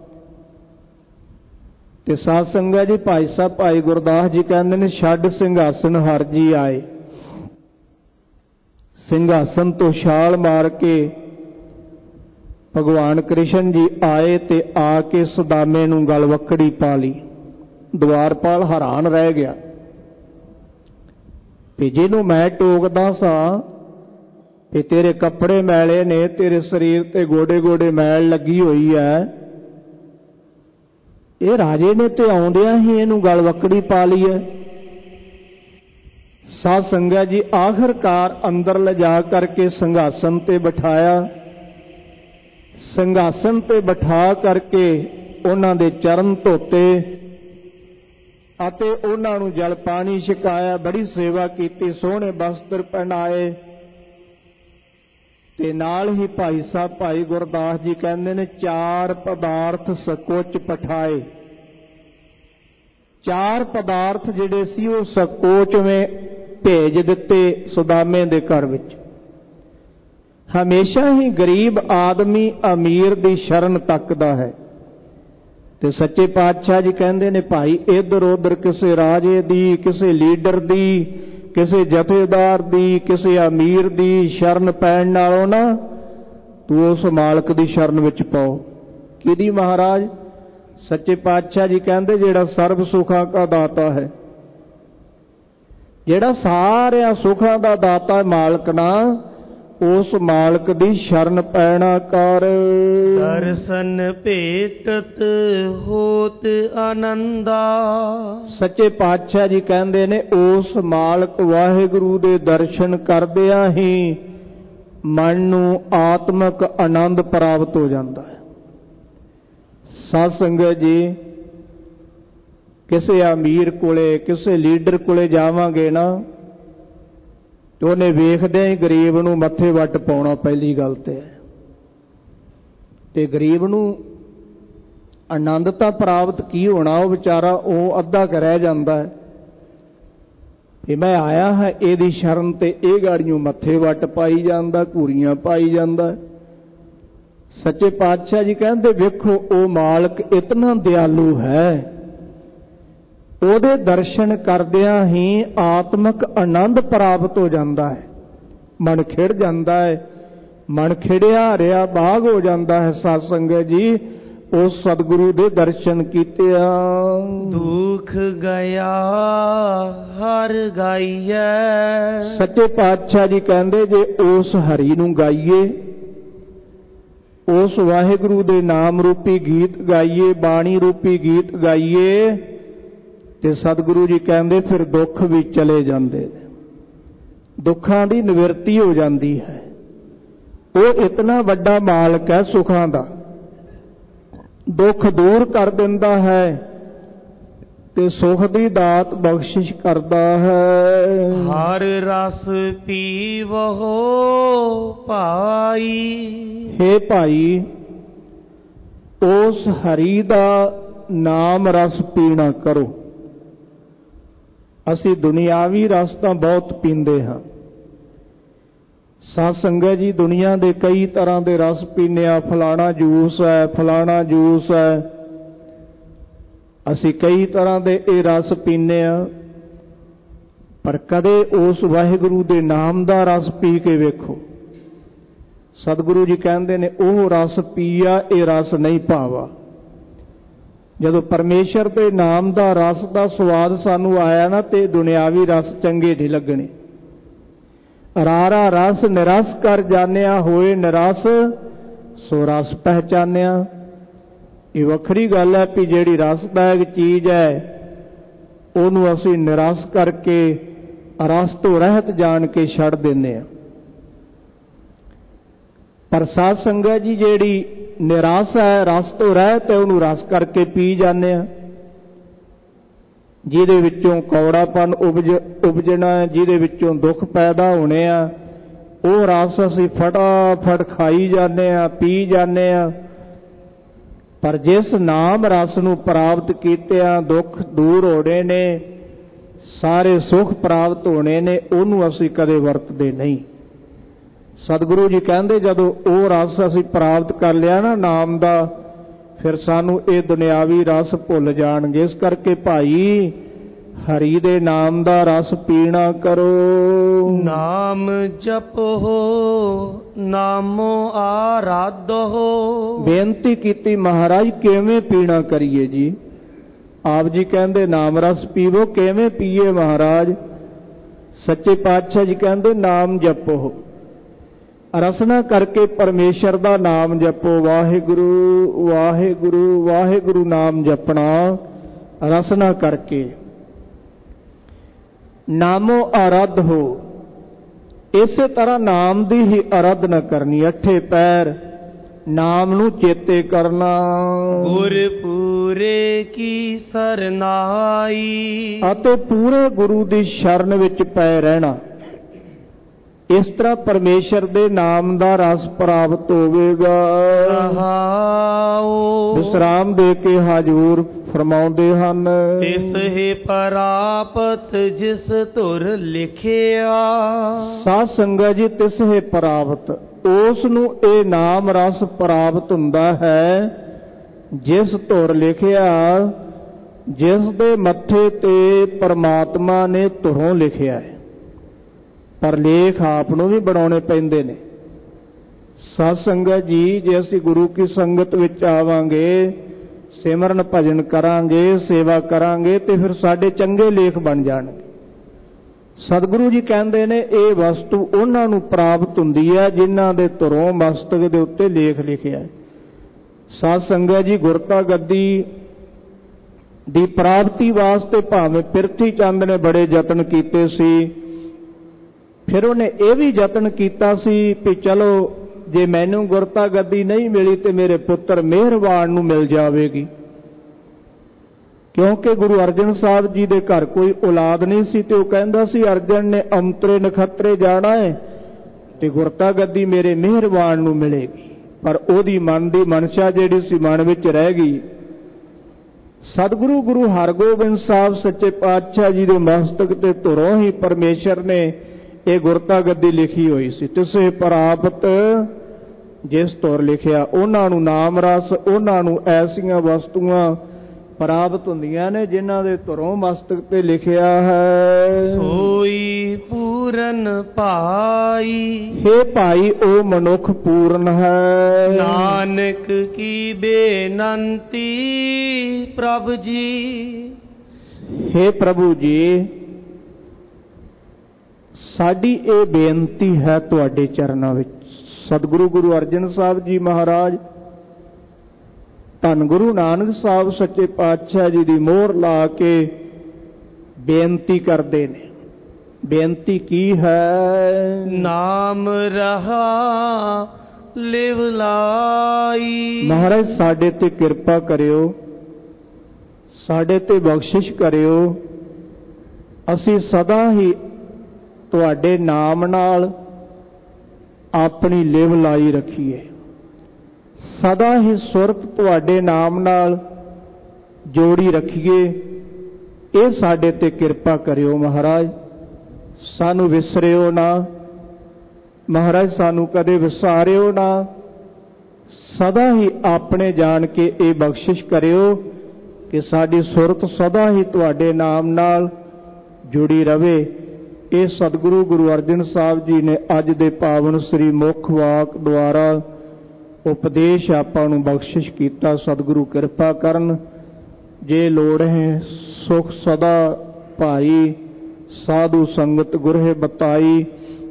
ਤੇ ਸਾਧ ਸੰਗਤ ਜੀ, ਭਾਈ ਸਾਹਿਬ ਭਾਈ ਗੁਰਦਾਸ ਜੀ ਕਹਿੰਦੇ ਨੇ, ਛੱਡ ਸਿੰਘਾਸਨ ਹਰ ਜੀ ਆਏ। ਸਿੰਘਾਸਨ ਤੋਂ ਛਾਲ ਮਾਰ ਕੇ ਭਗਵਾਨ ਕ੍ਰਿਸ਼ਨ ਜੀ ਆਏ ਤੇ ਆ ਕੇ ਸੁਦਾਮੇ ਨੂੰ ਗਲਵੱਕੜੀ ਪਾ ਲਈ। ਦਵਾਰਪਾਲ ਹੈਰਾਨ ਰਹਿ ਗਿਆ ਵੀ ਜਿਹਨੂੰ ਮੈਂ ਟੋਕਦਾ ਸਾਂ ਵੀ ਤੇਰੇ ਕੱਪੜੇ ਮੈਲੇ ਨੇ, ਤੇਰੇ ਸਰੀਰ ਤੇ ਗੋਡੇ ਗੋਡੇ ਮੈਲ ਲੱਗੀ ਹੋਈ ਹੈ, ਇਹ ਰਾਜੇ ਨੇ ਤੇ ਆਉਂਦਿਆਂ ਹੀ ਇਹਨੂੰ ਗਲਵੱਕੜੀ ਪਾ ਲਈ ਹੈ। ਸਾਧ ਸੰਗਤ ਜੀ, ਆਖਰਕਾਰ ਅੰਦਰ ਲਿਜਾ ਕਰਕੇ ਸਿੰਘਾਸਨ ਤੇ ਬਿਠਾਇਆ। ਸਿੰਘਾਸਨ ਤੇ ਬਿਠਾ ਕਰਕੇ ਉਹਨਾਂ ਦੇ ਚਰਨ ਧੋਤੇ ਅਤੇ ਉਹਨਾਂ ਨੂੰ ਜਲ ਪਾਣੀ ਛਕਾਇਆ, ਬੜੀ ਸੇਵਾ ਕੀਤੀ, ਸੋਹਣੇ ਵਸਤਰ ਪਹਿਨਾਏ। ਤੇ ਨਾਲ ਹੀ ਭਾਈ ਸਾਹਿਬ ਭਾਈ ਗੁਰਦਾਸ ਜੀ ਕਹਿੰਦੇ ਨੇ ਚਾਰ ਪਦਾਰਥ ਸਕੋਚ ਪਠਾਏ। ਚਾਰ ਪਦਾਰਥ ਜਿਹੜੇ ਸੀ ਉਹ ਸਕੋਚਵੇਂ ਭੇਜ ਦਿੱਤੇ ਸੁਦਾਮੇ ਦੇ ਘਰ ਵਿੱਚ। ਹਮੇਸ਼ਾ ਹੀ ਗਰੀਬ ਆਦਮੀ ਅਮੀਰ ਦੀ ਸ਼ਰਨ ਤੱਕਦਾ ਹੈ ਤੇ ਸੱਚੇ ਪਾਤਸ਼ਾਹ ਜੀ ਕਹਿੰਦੇ ਨੇ ਭਾਈ ਇੱਧਰ ਉੱਧਰ ਕਿਸੇ ਰਾਜੇ ਦੀ, ਕਿਸੇ ਲੀਡਰ ਦੀ, ਕਿਸੇ ਜਥੇਦਾਰ ਦੀ, ਕਿਸੇ ਅਮੀਰ ਦੀ ਸ਼ਰਨ ਪੈਣ ਨਾਲੋਂ ਨਾ ਤੂੰ ਉਸ ਮਾਲਕ ਦੀ ਸ਼ਰਨ ਵਿੱਚ ਪਾਓ। ਕਿਹਦੀ ਮਹਾਰਾਜ? ਸੱਚੇ ਪਾਤਸ਼ਾਹ ਜੀ ਕਹਿੰਦੇ ਜਿਹੜਾ ਸਰਬ ਸੁਖਾਂ ਦਾ ਦਾਤਾ ਹੈ, ਜਿਹੜਾ ਸਾਰਿਆਂ ਸੁਖਾਂ ਦਾ ਦਾਤਾ ਮਾਲਕ ਨਾ, ਉਸ ਮਾਲਕ ਦੀ ਸ਼ਰਨ ਪੈਣਾ ਕਰ। ਦਰਸ਼ਨ ਭੇਟਤ ਹੋਤ ਆਨੰਦਾ। ਸੱਚੇ ਪਾਤਸ਼ਾਹ ਜੀ ਕਹਿੰਦੇ ਨੇ ਉਸ ਮਾਲਕ ਵਾਹਿਗੁਰੂ ਦੇ ਦਰਸ਼ਨ ਕਰਦਿਆਂ ਹੀ ਮਨ ਨੂੰ ਆਤਮਿਕ ਆਨੰਦ ਪ੍ਰਾਪਤ ਹੋ ਜਾਂਦਾ ਹੈ। ਸਾਧ ਸੰਗਤ ਜੀ, ਕਿਸੇ ਅਮੀਰ ਕੋਲੇ, ਕਿਸੇ ਲੀਡਰ ਕੋਲੇ ਜਾਵਾਂਗੇ ਨਾ ਤੇ ਉਹਨੇ ਵੇਖਦਿਆਂ ਹੀ ਗਰੀਬ ਨੂੰ ਮੱਥੇ ਵੱਟ ਪਾਉਣਾ ਪਹਿਲੀ ਗੱਲ ਤੇ ਹੈ। ਤੇ ਗਰੀਬ ਨੂੰ ਆਨੰਦ ਤਾਂ ਪ੍ਰਾਪਤ ਕੀ ਹੋਣਾ, ਉਹ ਵਿਚਾਰਾ ਉਹ ਅੱਧਾ ਕੁ ਰਹਿ ਜਾਂਦਾ ਹੈ ਕਿ ਮੈਂ ਆਇਆ ਹਾਂ ਇਹਦੀ ਸ਼ਰਨ ਤੇ ਇਹ ਗਾੜੀਆਂ ਮੱਥੇ ਵੱਟ ਪਾਈ ਜਾਂਦਾ, ਘੂਰੀਆਂ ਪਾਈ ਜਾਂਦਾ। ਸੱਚੇ ਪਾਤਸ਼ਾਹ ਜੀ ਕਹਿੰਦੇ ਵੇਖੋ ਉਹ ਮਾਲਕ ਇਤਨਾ ਦਿਆਲੂ ਹੈ, ਉਹਦੇ ਦਰਸ਼ਨ ਕਰਦਿਆਂ ਹੀ ਆਤਮਿਕ ਆਨੰਦ ਪ੍ਰਾਪਤ ਹੋ ਜਾਂਦਾ ਹੈ। ਮਨ ਖਿੜ ਜਾਂਦਾ ਹੈ, ਮਨ ਖਿੜਿਆ ਰਿਹਾ ਬਾਗ ਹੋ ਜਾਂਦਾ ਹੈ। ਸਾਧ ਸੰਗਤ ਜੀ, ਉਸ ਸਤਿਗੁਰੂ ਦੇ ਦਰਸ਼ਨ ਕੀਤਿਆਂ ਦੁੱਖ ਗਿਆ ਹਰ ਗਾਈਐ। ਸੱਚੇ ਪਾਤਸ਼ਾਹ ਜੀ ਕਹਿੰਦੇ ਜੇ ਉਸ ਹਰੀ ਨੂੰ ਗਾਈਏ, ਉਸ ਵਾਹਿਗੁਰੂ ਦੇ ਨਾਮ ਰੂਪੀ ਗੀਤ ਗਾਈਏ, ਬਾਣੀ ਰੂਪੀ ਗੀਤ ਗਾਈਏ ਤੇ ਸਤਿਗੁਰੂ ਜੀ ਕਹਿੰਦੇ ਫਿਰ ਦੁੱਖ ਵੀ ਚਲੇ ਜਾਂਦੇ ਨੇ, ਦੁੱਖਾਂ ਦੀ ਨਿਵਰਤੀ ਹੋ ਜਾਂਦੀ ਹੈ। ਉਹ ਇਤਨਾ ਵੱਡਾ ਮਾਲਕ ਹੈ ਸੁਖਾਂ ਦਾ, ਦੁੱਖ ਦੂਰ ਕਰ ਦਿੰਦਾ ਹੈ ਤੇ ਸੁਖ ਦੀ ਦਾਤ ਬਖਸ਼ਿਸ਼ ਕਰਦਾ ਹੈ। ਹਰ ਰਸ ਪੀਵਹੁ ਭਾਈ। ਹੇ ਭਾਈ, ਉਸ ਹਰੀ ਦਾ ਨਾਮ ਰਸ ਪੀਣਾ ਕਰੋ। ਅਸੀਂ ਦੁਨਿਆਵੀ ਰਸ ਤਾਂ ਬਹੁਤ ਪੀਂਦੇ ਹਾਂ। ਸਾਧ ਸੰਗਤ ਜੀ, ਦੁਨੀਆ ਦੇ ਕਈ ਤਰ੍ਹਾਂ ਦੇ ਰਸ ਪੀਂਦੇ ਆ, ਫਲਾਣਾ ਜੂਸ ਹੈ, ਫਲਾਣਾ ਜੂਸ ਹੈ, ਅਸੀਂ ਕਈ ਤਰ੍ਹਾਂ ਦੇ ਇਹ ਰਸ ਪੀਂਦੇ ਆ, ਪਰ ਕਦੇ ਉਸ ਵਾਹਿਗੁਰੂ ਦੇ ਨਾਮ ਦਾ ਰਸ ਪੀ ਕੇ ਵੇਖੋ। ਸਤਿਗੁਰੂ ਜੀ ਕਹਿੰਦੇ ਨੇ ਉਹ ਰਸ ਪੀਆ, ਇਹ ਰਸ ਨਹੀਂ ਭਾਵਾ। ਜਦੋਂ ਪਰਮੇਸ਼ਰ ਦੇ ਨਾਮ ਦਾ ਰਸ ਦਾ ਸਵਾਦ ਸਾਨੂੰ ਆਇਆ ਨਾ ਤੇ ਦੁਨਿਆਵੀ ਰਸ ਚੰਗੇ ਨਹੀਂ ਲੱਗਣੇ। ਰਾਰਾ ਰਸ ਨਿਰਸ ਕਰ ਜਾਣਿਆ ਹੋਏ ਨਿਰਸ ਸੋ ਰਸ ਪਹਿਚਾਨਿਆ। ਇਹ ਵੱਖਰੀ ਗੱਲ ਹੈ ਕਿ ਜਿਹੜੀ ਰਸਦਾਇਕ ਚੀਜ਼ ਹੈ ਉਹਨੂੰ ਅਸੀਂ ਨਿਰਸ ਕਰਕੇ ਰਸ ਤੋਂ ਰਹਿਤ ਜਾਣ ਕੇ ਛੱਡ ਦਿੰਦੇ ਹਾਂ। ਪਰ ਸਾਧ ਸੰਗਤ ਜੀ, ਜਿਹੜੀ ਨਿਰਾਸ ਹੈ, ਰਸ ਤੋਂ ਰਹਿਤ ਹੈ, ਉਹਨੂੰ ਰਸ ਕਰਕੇ ਪੀ ਜਾਂਦੇ ਆ। ਜਿਹਦੇ ਵਿੱਚੋਂ ਕੌੜਾਪਨ ਉਪਜ ਉਪਜਣਾ ਹੈ, ਜਿਹਦੇ ਵਿੱਚੋਂ ਦੁੱਖ ਪੈਦਾ ਹੋਣੇ ਆ, ਉਹ ਰਸ ਅਸੀਂ ਫਟਾਫਟ ਖਾਈ ਜਾਂਦੇ ਆ, ਪੀ ਜਾਂਦੇ ਆ। ਪਰ ਜਿਸ ਨਾਮ ਰਸ ਨੂੰ ਪ੍ਰਾਪਤ ਕੀਤਿਆਂ ਦੁੱਖ ਦੂਰ ਹੋਣੇ ਨੇ, ਸਾਰੇ ਸੁੱਖ ਪ੍ਰਾਪਤ ਹੋਣੇ ਨੇ, ਉਹਨੂੰ ਅਸੀਂ ਕਦੇ ਵਰਤਦੇ ਨਹੀਂ। ਸਤਿਗੁਰੂ ਜੀ ਕਹਿੰਦੇ ਜਦੋਂ ਉਹ ਰਸ ਅਸੀਂ ਪ੍ਰਾਪਤ ਕਰ ਲਿਆ ਨਾ ਨਾਮ ਦਾ, ਫਿਰ ਸਾਨੂੰ ਇਹ ਦੁਨਿਆਵੀ ਰਸ ਭੁੱਲ ਜਾਣਗੇ। ਇਸ ਕਰਕੇ ਭਾਈ ਹਰੀ ਦੇ ਨਾਮ ਦਾ ਰਸ ਪੀਣਾ ਕਰੋ। ਨਾਮ ਜਪੋ ਨਾਮੋ ਆਰਾਧੋ। ਬੇਨਤੀ ਕੀਤੀ ਮਹਾਰਾਜ ਕਿਵੇਂ ਪੀਣਾ ਕਰੀਏ ਜੀ? ਆਪ ਜੀ ਕਹਿੰਦੇ ਨਾਮ ਰਸ ਪੀਵੋ। ਕਿਵੇਂ ਪੀਏ ਮਹਾਰਾਜ? ਸੱਚੇ ਪਾਤਸ਼ਾਹ ਜੀ ਕਹਿੰਦੇ ਨਾਮ ਜਪੋ, ਰਸਨਾ ਕਰਕੇ ਪਰਮੇਸ਼ਰ ਦਾ ਨਾਮ ਜਪੋ। ਵਾਹਿਗੁਰੂ ਵਾਹਿਗੁਰੂ ਵਾਹਿਗੁਰੂ ਨਾਮ ਜਪਣਾ ਰਸਨਾ ਕਰਕੇ। ਨਾਮੋ ਆਰਾਧ ਹੋ, ਇਸੇ ਤਰ੍ਹਾਂ ਨਾਮ ਦੀ ਹੀ ਆਰਾਧਨਾ ਕਰਨੀ। ਅੱਠੇ ਪੈਰ ਨਾਮ ਨੂੰ ਚੇਤੇ ਕਰਨਾ। ਗੁਰ ਪੂਰੇ ਕੀ ਸਰਨਾਈ, ਅਤੇ ਪੂਰੇ ਗੁਰੂ ਦੀ ਸ਼ਰਨ ਵਿੱਚ ਪੈ ਰਹਿਣਾ। ਇਸ ਤਰ੍ਹਾਂ ਪਰਮੇਸ਼ਰ ਦੇ ਨਾਮ ਦਾ ਰਸ ਪ੍ਰਾਪਤ ਹੋਵੇਗਾ। ਵਿਸਰਾਮ ਦੇ ਕੇ ਹਜ਼ੂਰ ਫਰਮਾਉਂਦੇ ਹਨ, ਤਿਸ ਹੀ ਪ੍ਰਾਪਤ ਜਿਸ ਧੁਰ ਲਿਖਿਆ। ਸਾਧ ਸੰਗਤ ਜੀ, ਤਿਸ ਹੀ ਪ੍ਰਾਪਤ, ਉਸ ਨੂੰ ਇਹ ਨਾਮ ਰਸ ਪ੍ਰਾਪਤ ਹੁੰਦਾ ਹੈ ਜਿਸ ਧੁਰ ਲਿਖਿਆ, ਜਿਸ ਦੇ ਮੱਥੇ ਤੇ ਪਰਮਾਤਮਾ ਨੇ ਧੁਰੋਂ ਲਿਖਿਆ ਹੈ। ਪਰ ਲੇਖ ਆਪ ਨੂੰ ਵੀ ਬਣਾਉਣੇ ਪੈਂਦੇ ਨੇ। ਸਾਧ ਸੰਗਤ ਜੀ, ਜੇ ਅਸੀਂ ਗੁਰੂ ਕੀ ਸੰਗਤ ਵਿੱਚ ਆਵਾਂਗੇ, ਸਿਮਰਨ ਭਜਨ ਕਰਾਂਗੇ, ਸੇਵਾ ਕਰਾਂਗੇ, ਤੇ ਫਿਰ ਸਾਡੇ ਚੰਗੇ ਲੇਖ ਬਣ ਜਾਣਗੇ। ਸਤਿਗੁਰੂ ਜੀ ਕਹਿੰਦੇ ਨੇ ਇਹ ਵਸਤੂ ਉਹਨਾਂ ਨੂੰ ਪ੍ਰਾਪਤ ਹੁੰਦੀ ਹੈ ਜਿਨ੍ਹਾਂ ਦੇ ਧੁਰੋਂ ਮਸਤਕ ਦੇ ਉੱਤੇ ਲੇਖ ਲਿਖਿਆ ਹੈ। ਸਾਧ ਸੰਗਤ ਜੀ, ਗੁਰਤਾ ਗੱਦੀ ਦੀ ਪ੍ਰਾਪਤੀ ਵਾਸਤੇ ਭਾਵੇਂ ਪਿਰਥੀ ਚੰਦ ਨੇ ਬੜੇ ਯਤਨ ਕੀਤੇ ਸੀ, ਫਿਰ ਉਹਨੇ ਇਹ ਵੀ ਯਤਨ ਕੀਤਾ ਸੀ ਕਿ ਚਲੋ ਜੇ ਮੈਨੂੰ ਗੁਰਤਾ ਗੱਦੀ ਨਹੀਂ ਮਿਲੀ ਤੇ ਮੇਰੇ ਪੁੱਤਰ ਮਿਹਰਬਾਨ ਨੂੰ ਮਿਲ ਜਾਵੇਗੀ। ਕਿਉਂਕਿ ਗੁਰੂ ਅਰਜਨ ਸਾਹਿਬ ਜੀ ਦੇ ਘਰ ਕੋਈ ਔਲਾਦ ਨਹੀਂ ਸੀ ਤੇ ਉਹ ਕਹਿੰਦਾ ਸੀ ਅਰਜਨ ਨੇ ਅੰਤਰੇ ਨਖੱਤਰੇ ਜਾਣਾ ਹੈ ਤੇ ਗੁਰਤਾ ਗੱਦੀ ਮੇਰੇ ਮਿਹਰਬਾਨ ਨੂੰ ਮਿਲੇਗੀ। ਪਰ ਉਹਦੀ ਮਨ ਦੀ ਮਨਸ਼ਾ ਜਿਹੜੀ ਸੀ ਮਨ ਵਿੱਚ ਰਹਿ ਗਈ। ਸਤਿਗੁਰੂ ਗੁਰੂ ਹਰਗੋਬਿੰਦ ਸਾਹਿਬ ਸੱਚੇ ਪਾਤਸ਼ਾਹ ਜੀ ਦੇ ਮਸਤਕ ਤੇ ਧੁਰੋਂ ਹੀ ਪਰਮੇਸ਼ਰ ਨੇ ਇਹ ਗੁਰਤਾ ਗੱਦੀ ਲਿਖੀ ਹੋਈ ਸੀ। ਤਿਸੇ ਪ੍ਰਾਪਤ ਜਿਸ ਧੁਰ ਲਿਖਿਆ, ਉਹਨਾਂ ਨੂੰ ਨਾਮ ਰਸ, ਉਹਨਾਂ ਨੂੰ ਐਸੀਆਂ ਵਸਤੂਆਂ ਪ੍ਰਾਪਤ ਹੁੰਦੀਆਂ ਨੇ ਜਿਨ੍ਹਾਂ ਦੇ ਧੁਰੋਂ ਮਸਤਕ ਤੇ ਲਿਖਿਆ ਹੈ। ਸੋਈ ਪੂਰਨ ਭਾਈ, ਹੇ ਭਾਈ ਉਹ ਮਨੁੱਖ ਪੂਰਨ ਹੈ। ਨਾਨਕ ਕੀ ਬੇਨੰਤੀ ਪ੍ਰਭ ਜੀ, ਹੇ ਪ੍ਰਭੂ ਜੀ, ਸਾਡੀ ਇਹ ਬੇਨਤੀ ਹੈ ਤੁਹਾਡੇ ਚਰਨਾਂ ਵਿੱਚ। ਸਤਿਗੁਰੂ ਗੁਰੂ ਅਰਜਨ ਸਾਹਿਬ ਜੀ ਮਹਾਰਾਜ, ਧੰਨ ਗੁਰੂ ਨਾਨਕ ਸਾਹਿਬ ਸੱਚੇ ਪਾਤਸ਼ਾਹ ਜੀ ਦੀ ਮੋਹਰ ਲਾ ਕੇ ਬੇਨਤੀ ਕਰਦੇ ਨੇ। ਬੇਨਤੀ ਕੀ ਹੈ? ਨਾਮ ਰਹਾ ਲਿਵ ਲਾਈ। ਮਹਾਰਾਜ ਸਾਡੇ ਤੇ ਕਿਰਪਾ ਕਰਿਓ, ਸਾਡੇ ਤੇ ਬਖਸ਼ਿਸ਼ ਕਰਿਓ। ਅਸੀਂ ਸਦਾ ਹੀ ਤੁਹਾਡੇ ਨਾਮ ਨਾਲ ਆਪਣੀ ਲਿਵ ਲਾਈ ਰੱਖੀਏ, ਸਦਾ ਹੀ ਸੁਰਤ ਤੁਹਾਡੇ ਨਾਮ ਨਾਲ ਜੋੜੀ ਰੱਖੀਏ। ਇਹ ਸਾਡੇ ਤੇ ਕਿਰਪਾ ਕਰਿਓ ਮਹਾਰਾਜ। ਸਾਨੂੰ ਵਿਸਰਿਓ ਨਾ ਮਹਾਰਾਜ, ਸਾਨੂੰ ਕਦੇ ਵਿਸਾਰਿਓ ਨਾ। ਸਦਾ ਹੀ ਆਪਣੇ ਜਾਣ ਕੇ ਇਹ ਬਖਸ਼ਿਸ਼ ਕਰਿਓ ਕਿ ਸਾਡੀ ਸੁਰਤ ਸਦਾ ਹੀ ਤੁਹਾਡੇ ਨਾਮ ਨਾਲ ਜੁੜੀ ਰਵੇ। ਇਹ ਸਤਿਗੁਰੂ ਗੁਰੂ ਅਰਜਨ ਸਾਹਿਬ ਜੀ ਨੇ ਅੱਜ ਦੇ ਪਾਵਨ ਸ੍ਰੀ ਮੁਖ ਵਾਕ ਦੁਆਰਾ ਉਪਦੇਸ਼ ਆਪਾਂ ਨੂੰ ਬਖਸ਼ਿਸ਼ ਕੀਤਾ। ਸਤਿਗੁਰੂ ਕਿਰਪਾ ਕਰਨ। ਜੇ ਲੋੜ ਹੈ ਸੁਖ ਸਦਾ ਭਾਈ, ਸਾਧੂ ਸੰਗਤ ਗੁਰਹਿ ਬਤਾਈ।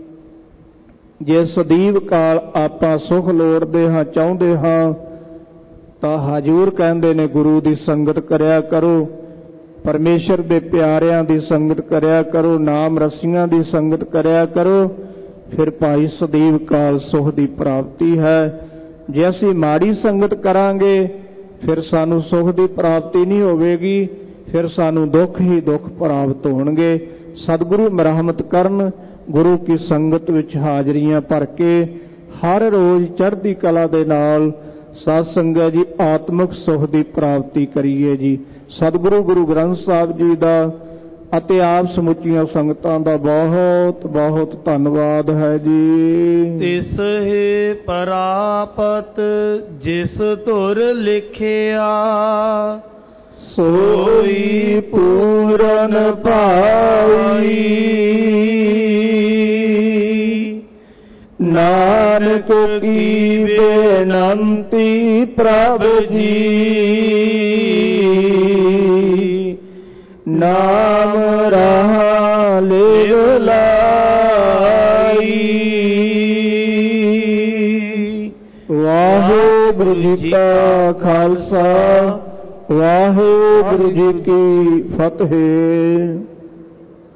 ਜੇ ਸਦੀਵ ਕਾਲ ਆਪਾਂ ਸੁਖ ਲੋੜਦੇ ਹਾਂ, ਚਾਹੁੰਦੇ ਹਾਂ, ਤਾਂ ਹਜ਼ੂਰ ਕਹਿੰਦੇ ਨੇ ਗੁਰੂ ਦੀ ਸੰਗਤ ਕਰਿਆ ਕਰੋ, ਪਰਮੇਸ਼ਰ ਦੇ ਪਿਆਰਿਆਂ ਦੀ ਸੰਗਤ ਕਰਿਆ ਕਰੋ, ਨਾਮ ਰਸੀਆਂ ਦੀ ਸੰਗਤ ਕਰਿਆ ਕਰੋ। ਫਿਰ ਭਾਈ ਸਦੀਵ ਕਾਲ ਸੁਖ ਦੀ ਪ੍ਰਾਪਤੀ ਹੈ। ਜੇ ਅਸੀਂ ਮਾੜੀ ਸੰਗਤ ਕਰਾਂਗੇ ਫਿਰ ਸਾਨੂੰ ਸੁਖ ਦੀ ਪ੍ਰਾਪਤੀ ਨਹੀਂ ਹੋਵੇਗੀ, ਫਿਰ ਸਾਨੂੰ ਦੁੱਖ ਹੀ ਦੁੱਖ ਪ੍ਰਾਪਤ ਹੋਣਗੇ। ਸਤਿਗੁਰੂ ਮਰਹਮਤ ਕਰਨ। ਗੁਰੂ ਕੀ ਸੰਗਤ ਵਿੱਚ ਹਾਜ਼ਰੀਆਂ ਭਰ ਕੇ ਹਰ ਰੋਜ਼ ਚੜ੍ਹਦੀ ਕਲਾ ਦੇ ਨਾਲ ਸਾਧ ਸੰਗਤ ਜੀ ਆਤਮਿਕ ਸੁਖ ਦੀ ਪ੍ਰਾਪਤੀ ਕਰੀਏ ਜੀ। ਸਤਿਗੁਰੂ ਗੁਰੂ ਗ੍ਰੰਥ ਸਾਹਿਬ ਜੀ ਦਾ ਅਤੇ ਆਪ ਸਮੁੱਚੀਆਂ ਸੰਗਤਾਂ ਦਾ ਬਹੁਤ ਬਹੁਤ ਧੰਨਵਾਦ ਹੈ ਜੀ। ਤਿਸ ਹੀ ਪ੍ਰਾਪਤ ਜਿਸ ਧੁਰ ਲਿਖਿਆ, ਸੋਈ ਪੂਰਨ ਭਾਈ। ਨਾਨਕ ਕੀ ਬੇਨੰਤੀ ਪ੍ਰਭ ਜੀ, ਨਾਮ ਰਹਾ ਲਿਵ ਲਾਈ। ਵਾਹਿਗੁਰੂ ਜੀ ਕਾ ਖਾਲਸਾ, ਵਾਹਿਗੁਰੂ ਜੀ ਕੀ ਫਤਿਹ।